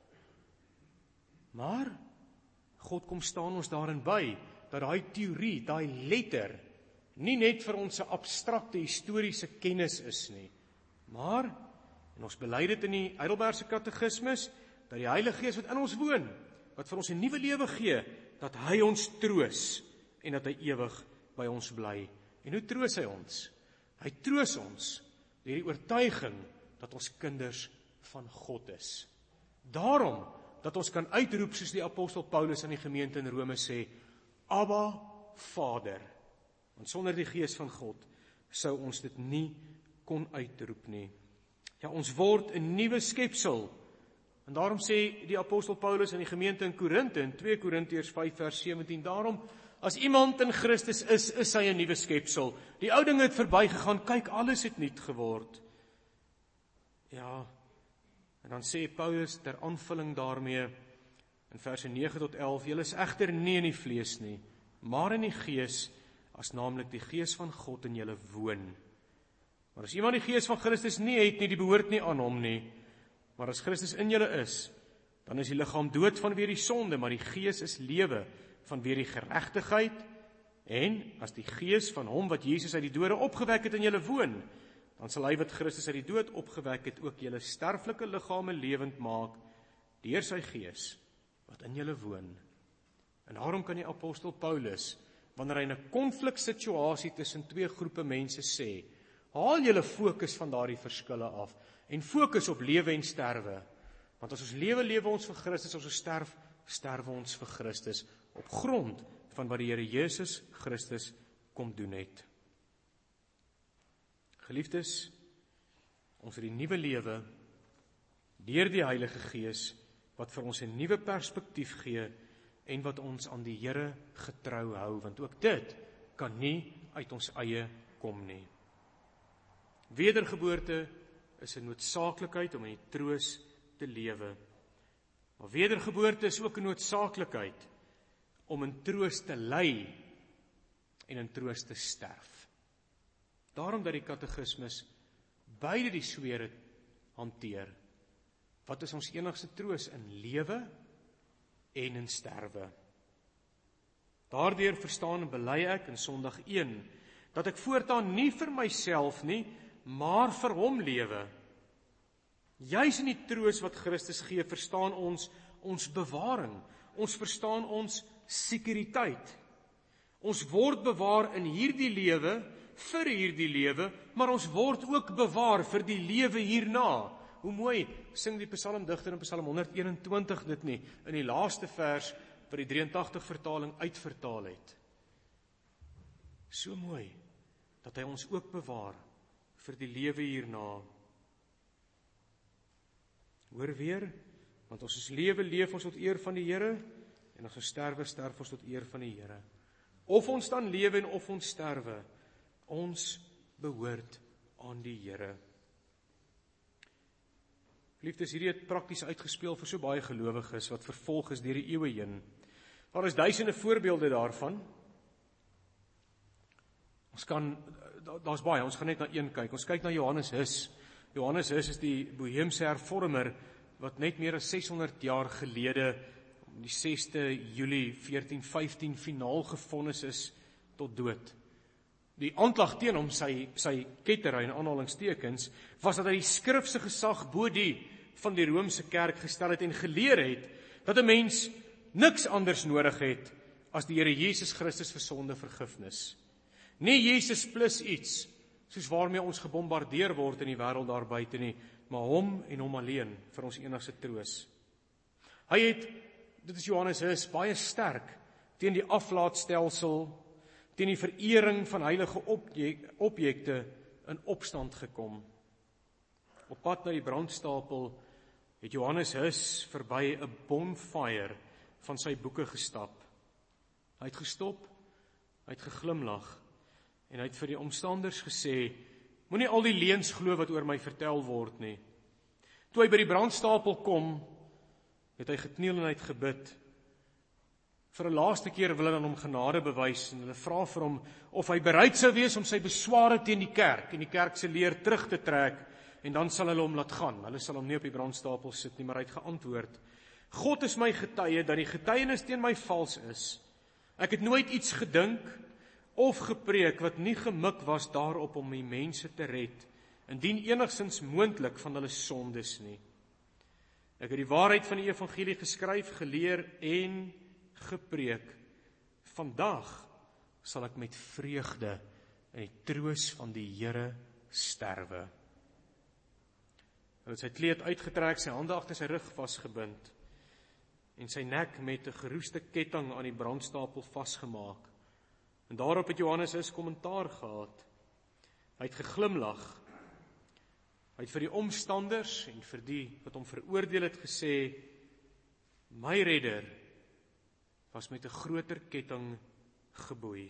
Maar God kom staan ons daarin by, dat daai teorie, daai letter, nie net vir ons 'n abstrakte historiese kennis is nie, maar, en ons bely dit in die Heidelbergse katekismus, dat die Heilige Gees wat in ons woon, wat vir ons 'n nuwe lewe gee, dat hy ons troos, en dat hy ewig by ons bly. En hoe troos hy ons? Hy troos ons deur die oortuiging dat ons kinders van God is. Daarom dat ons kan uitroep soos die apostel Paulus aan die gemeente in Rome sê, Abba, Vader. Want sonder die Gees van God sou ons dit nie kon uitroep nie. Ja, ons word 'n nuwe skepsel. En daarom sê die apostel Paulus aan die gemeente in Korinte, in 2 Korintiërs 5 vers 17, daarom, as iemand in Christus is hy 'n nuwe skepsel. Die ou dinge het verbygegaan, kyk, alles het nuut geword. Ja, en dan sê Paulus ter aanvulling daarmee, in verse 9 tot 11, julle is egter nie in die vlees nie, maar in die Gees, as naamlik die Gees van God in julle woon. Maar as iemand die Gees van Christus nie het nie, die behoort nie aan hom nie, maar as Christus in julle is, dan is die liggaam dood vanweë die sonde, maar die Gees is lewe vanweë die geregtigheid, en as die Gees van hom wat Jesus uit die dode opgewek het in julle woon, dan sal hy wat Christus uit die dood opgewek het ook julle sterflike liggame lewend maak deur sy Gees wat in julle woon. En daarom kan die apostel Paulus, wanneer hy in 'n konfliksituasie tussen twee groepe mense sê, haal julle fokus van daardie verskille af en fokus op lewe en sterwe. Want as ons lewe, lewe ons vir Christus, as ons sterf, sterwe ons vir Christus, op grond van wat die Here Jesus Christus kom doen het. Geliefdes, ons het die nuwe lewe deur die Heilige Gees wat vir ons 'n nuwe perspektief gee en wat ons aan die Here getrou hou, want ook dit kan nie uit ons eie kom nie. Wedergeboorte is 'n noodsaaklikheid om in die troos te lewe. Maar wedergeboorte is ook 'n noodsaaklikheid om in troos te ly en in troos te sterf. Daarom dat die katekismus beide die swere hanteer. Wat is ons enigste troos? In lewe en in sterwe. Daardeur verstaan en bely ek in Sondag 1, dat ek voortaan nie vir myself nie, maar vir hom lewe. Juis in die troos wat Christus gee, verstaan ons bewaring. Ons verstaan ons sekuriteit. Ons word bewaar in hierdie lewe, vir hierdie lewe, maar ons word ook bewaar vir die lewe hierna. Hoe mooi sing die psalmdigter in Psalm 121 dit nie, in die laaste vers wat die 83 vertaling uitvertaal het. So mooi, dat hy ons ook bewaar vir die lewe hierna. Hoor weer, want ons lewe leef ons tot eer van die Here, en as ons sterwe, sterf ons tot eer van die Here. Of ons dan lewe en of ons sterwe, ons behoort aan die Here. Liefdes, hierdie het prakties uitgespeel vir so baie gelowiges wat vervolg is deur die eeue heen. Daar is duisende voorbeelde daarvan. Daar's baie, ons gaan net na een kyk. Ons kyk na Johannes Hus. Johannes Hus is die Boheemse hervormer wat net meer as 600 jaar gelede, om die 6de Julie 1415 finaal gevonnis is tot dood. Die aanklag teen hom, sy kettery in aanhalingstekens, was dat hy die skrifse gesag bo die van die Romeinse kerk gestel het en geleer het dat 'n mens niks anders nodig het as die Here Jesus Christus vir sonde vergifnis. Nie Jesus plus iets, soos waarmee ons gebombardeer word in die wêreld daar buite nie, maar hom en hom alleen vir ons enigste troos. Hy het, dit is Johannes Hus, baie sterk teen die aflaatstelsel, teen die verering van heilige objekte in opstand gekom. Op pad na die brandstapel het Johannes Hus verby 'n bonfire van sy boeke gestap. Hy het gestop, hy het geglimlag en hy het vir die omstanders gesê, moenie al die leuns glo wat oor my vertel word nie. Toe hy by die brandstapel kom, het hy gekniel en hy het gebid. Vir 'n laaste keer wil hulle aan hom genade bewys en hulle vra vir hom of hy bereid sou wees om sy besware teen die kerk en die kerk se leer terug te trek en dan sal hulle hom laat gaan. Hulle sal hom nie op die brandstapel sit nie, maar hy het geantwoord: God is my getuie dat die getuienis teen my vals is. Ek het nooit iets gedink of gepreek wat nie gemik was daarop om die mense te red, indien enigsins moontlik van hulle sondes nie. Ek het die waarheid van die evangelie geskryf, geleer en gepreek. Vandag sal ek met vreugde in die troos van die Here sterwe. Hy het sy kleed uitgetrek, sy hande agter sy rug vasgebind en sy nek met 'n geroeste ketting aan die brandstapel vasgemaak. En daarop het Johannes Hus kommentaar gehad. Hy het geglimlag. Hy het vir die omstanders en vir die wat hom veroordeel het gesê, my redder was met 'n groter ketting geboei.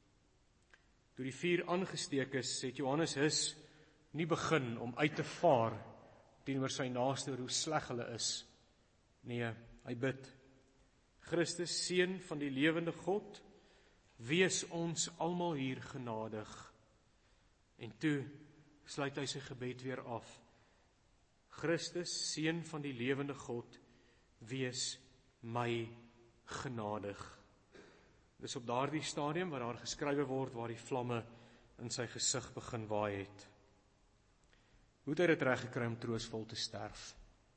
Toe die vuur aangesteek is, het Johannes Hus nie begin om uit te vaar teenoor sy naaste hoe sleg hulle is. Nee, hy bid: Christus, Seun van die lewende God, wees ons almal hier genadig. En toe sluit hy sy gebed weer af. Christus, Seun van die lewende God, wees my genadig. Dis op daardie stadium waar daar geskrywe word waar die vlamme in sy gesig begin waai het. Hoe het hy dit reg gekry om troosvol te sterf?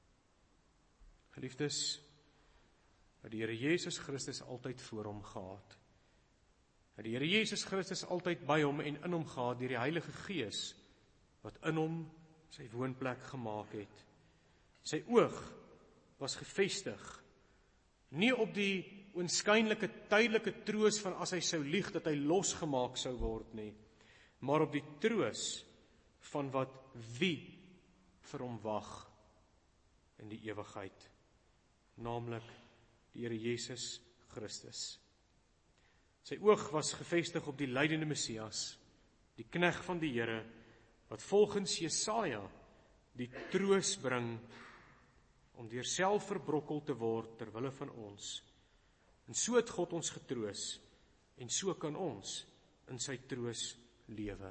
Geliefdes, het die Here Jesus Christus altyd voor hom gehad. Het die Here Jesus Christus altyd by hom en in hom gehad deur die Heilige Gees wat in hom sy woonplek gemaak het. Sy oog was gefestig nie op die oënskynlike tydelike troos van as hy sou lieg dat hy losgemaak sou word nie, maar op die troos van wat wie vir hom wag in die ewigheid, naamlik die Here Jesus Christus. Sy oog was gefestig op die lydende Messias, die knegg van die Here, wat volgens Jesaja die troos bring om deur self verbrokkel te word ter wille van ons. En so het God ons getroos, en so kan ons in sy troos lewe.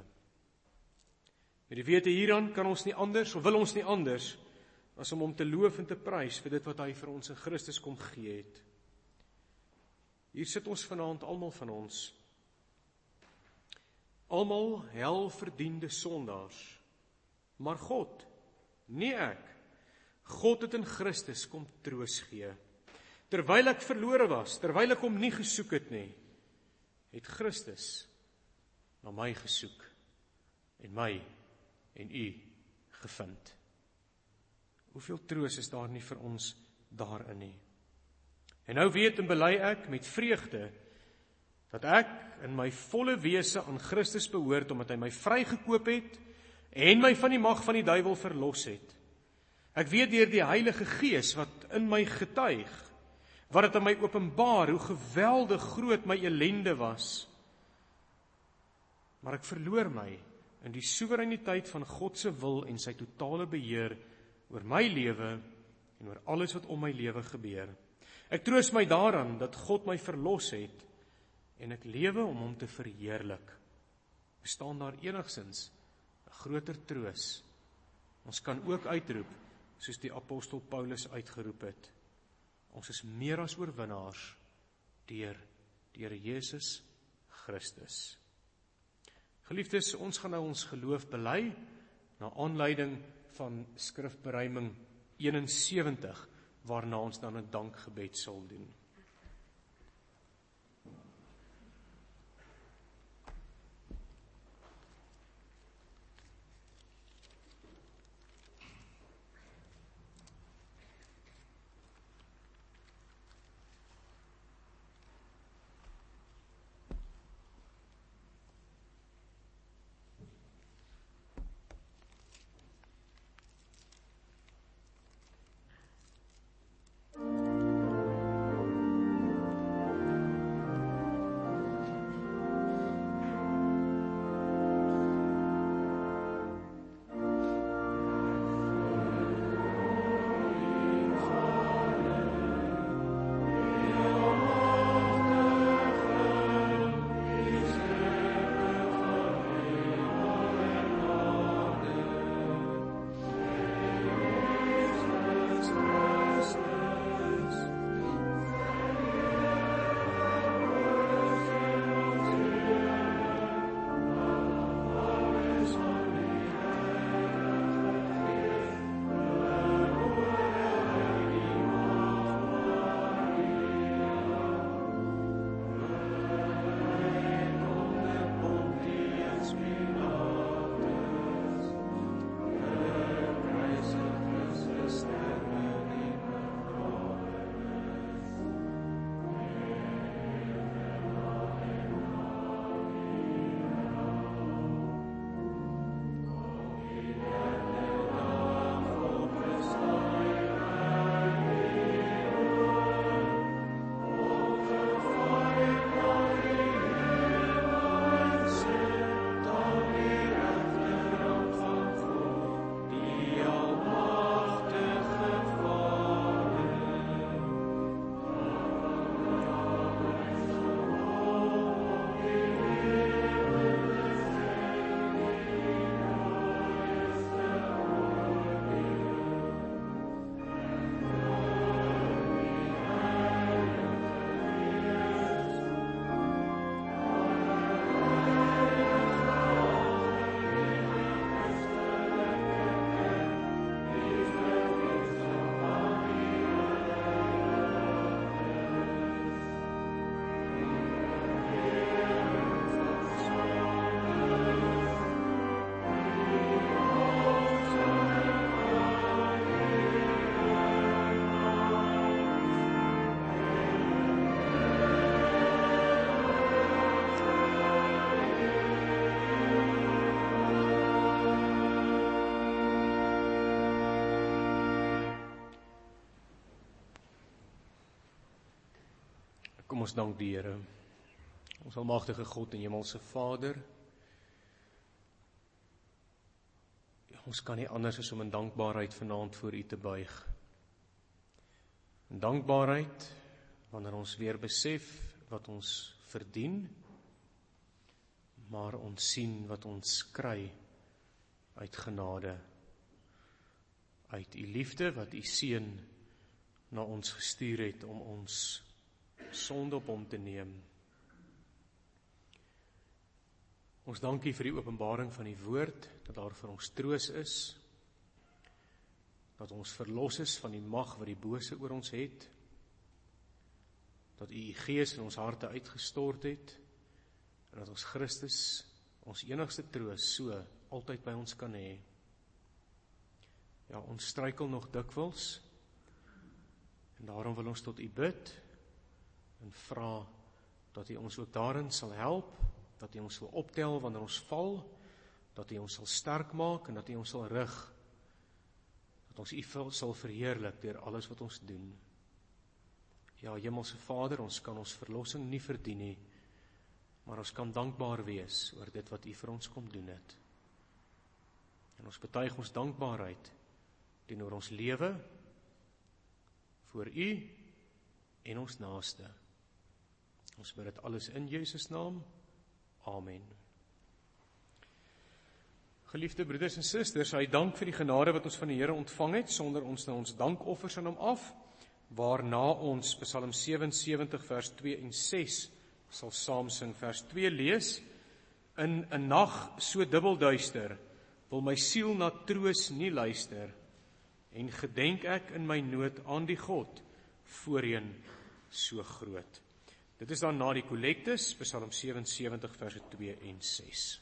Met die wete hieraan kan ons nie anders, of wil ons nie anders, as om hom te loof en te prys vir dit wat hy vir ons in Christus kom gee het. Hier sit ons vanaand, almal van ons, almal helverdiende sondaars, maar God, nie ek, God het in Christus kom troos gee. Terwyl ek verlore was, terwyl ek hom nie gesoek het nie, het Christus na my gesoek en my en u gevind. Hoeveel troos is daar nie vir ons daarin nie. En nou weet en bely ek met vreugde dat ek in my volle wese aan Christus behoort, omdat hy my vrygekoop het en my van die mag van die duiwel verlos het. Ek weet deur die Heilige Gees wat in my getuig, wat het aan my openbaar hoe geweldig groot my ellende was. Maar ek verloor my in die soewereiniteit van God se wil en sy totale beheer oor my lewe en oor alles wat om my lewe gebeur. Ek troos my daaraan dat God my verlos het en ek lewe om hom te verheerlik. Bestaan daar enigstens 'n groter troos? Ons kan ook uitroep, soos die apostel Paulus uitgeroep het. Ons is meer as oorwinnaars deur Jesus Christus. Geliefdes, ons gaan nou ons geloof bely na aanleiding van skrifberuiming 71, waarna ons dan 'n dankgebed sal doen. Kom ons dank die Here, ons almagtige God en hemelse Vader. Ons kan nie anders as om in dankbaarheid vanaand voor U te buig. In dankbaarheid, wanneer ons weer besef wat ons verdien, maar ons sien wat ons kry uit genade, uit U liefde wat U Seun na ons gestuur het om ons sonde op hom te neem. Ons dank U vir die openbaring van die woord, dat daar vir ons troos is, dat ons verlos is van die mag wat die bose oor ons het, dat U U Gees in ons harte uitgestort het, en dat ons Christus, ons enigste troos, so altyd by ons kan hê. Ja, ons struikel nog dikwels, en daarom wil ons tot U bid, en vra dat U ons ook daarin sal help, dat U ons sal optel wanneer ons val, dat U ons sal sterk maak, en dat U ons sal rig, dat ons U sal verheerlik deur alles wat ons doen. Ja, Hemelse Vader, ons kan ons verlossing nie verdien nie, maar ons kan dankbaar wees oor dit wat U vir ons kom doen het. En ons betuig ons dankbaarheid teenoor ons lewe, voor U en ons naaste. Ons bid dit alles in Jesus naam. Amen. Geliefde broeders en susters, hy dank vir die genade wat ons van die Here ontvang het, sonder ons nou ons dankoffers aan hom af, waarna ons Psalm 77 vers 2 en 6 sal saam sing. Vers 2 lees: In 'n nag so dubbelduister, wil my siel na troos nie luister, en gedenk ek in my nood aan die God, voorheen so groot. Dit is dan na die kollektes, Psalm 77 vers 2 en 6.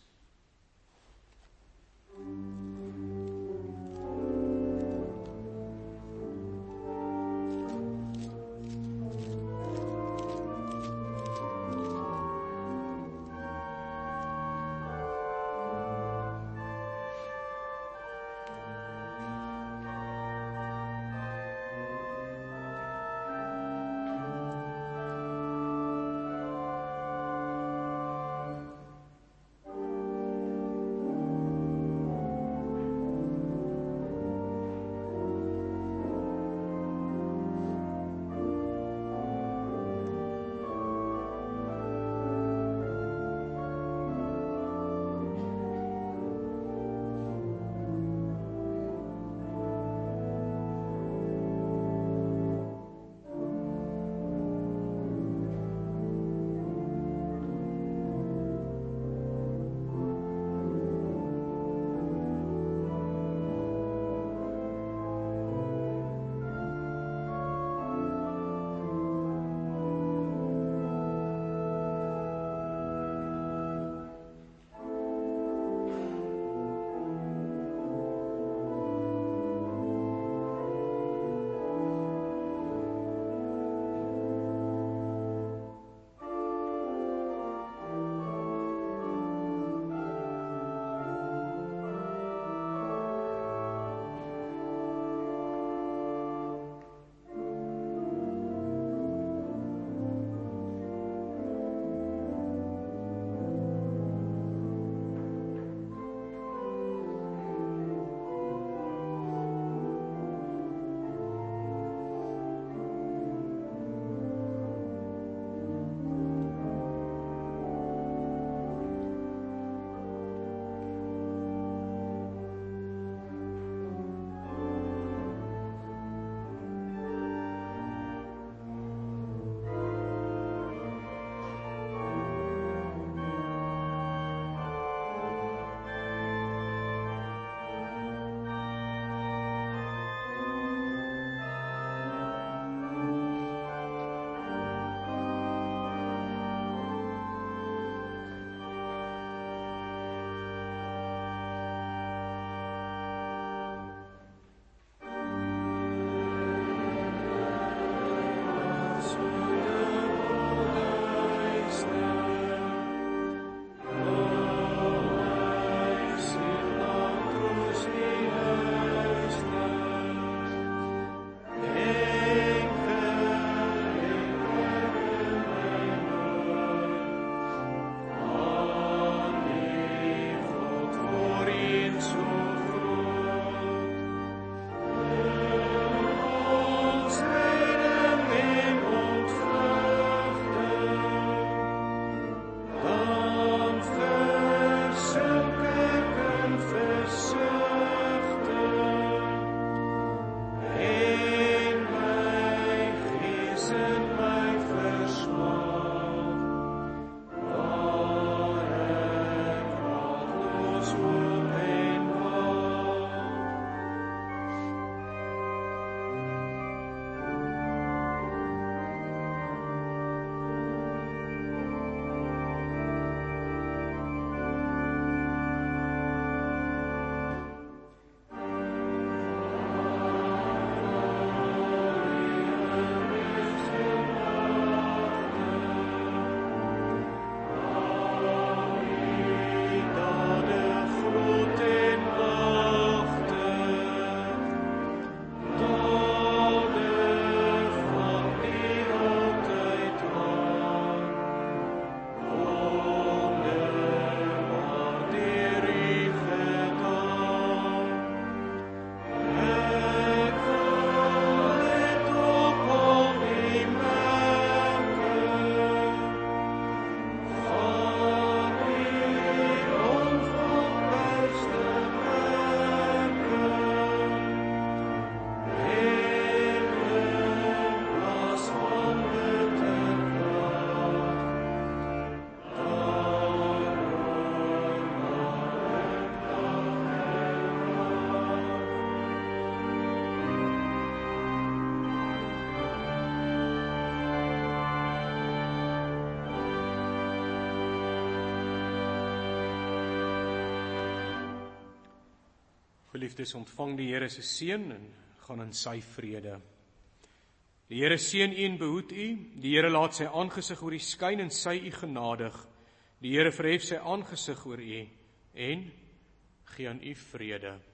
Geliefdes, ontvang die Here se seën en gaan in sy vrede. Die Here seën u en behoed u. Die Here laat sy aangesig oor u skyn en sy u genadig. Die Here verhef sy aangesig oor u en gee aan u vrede.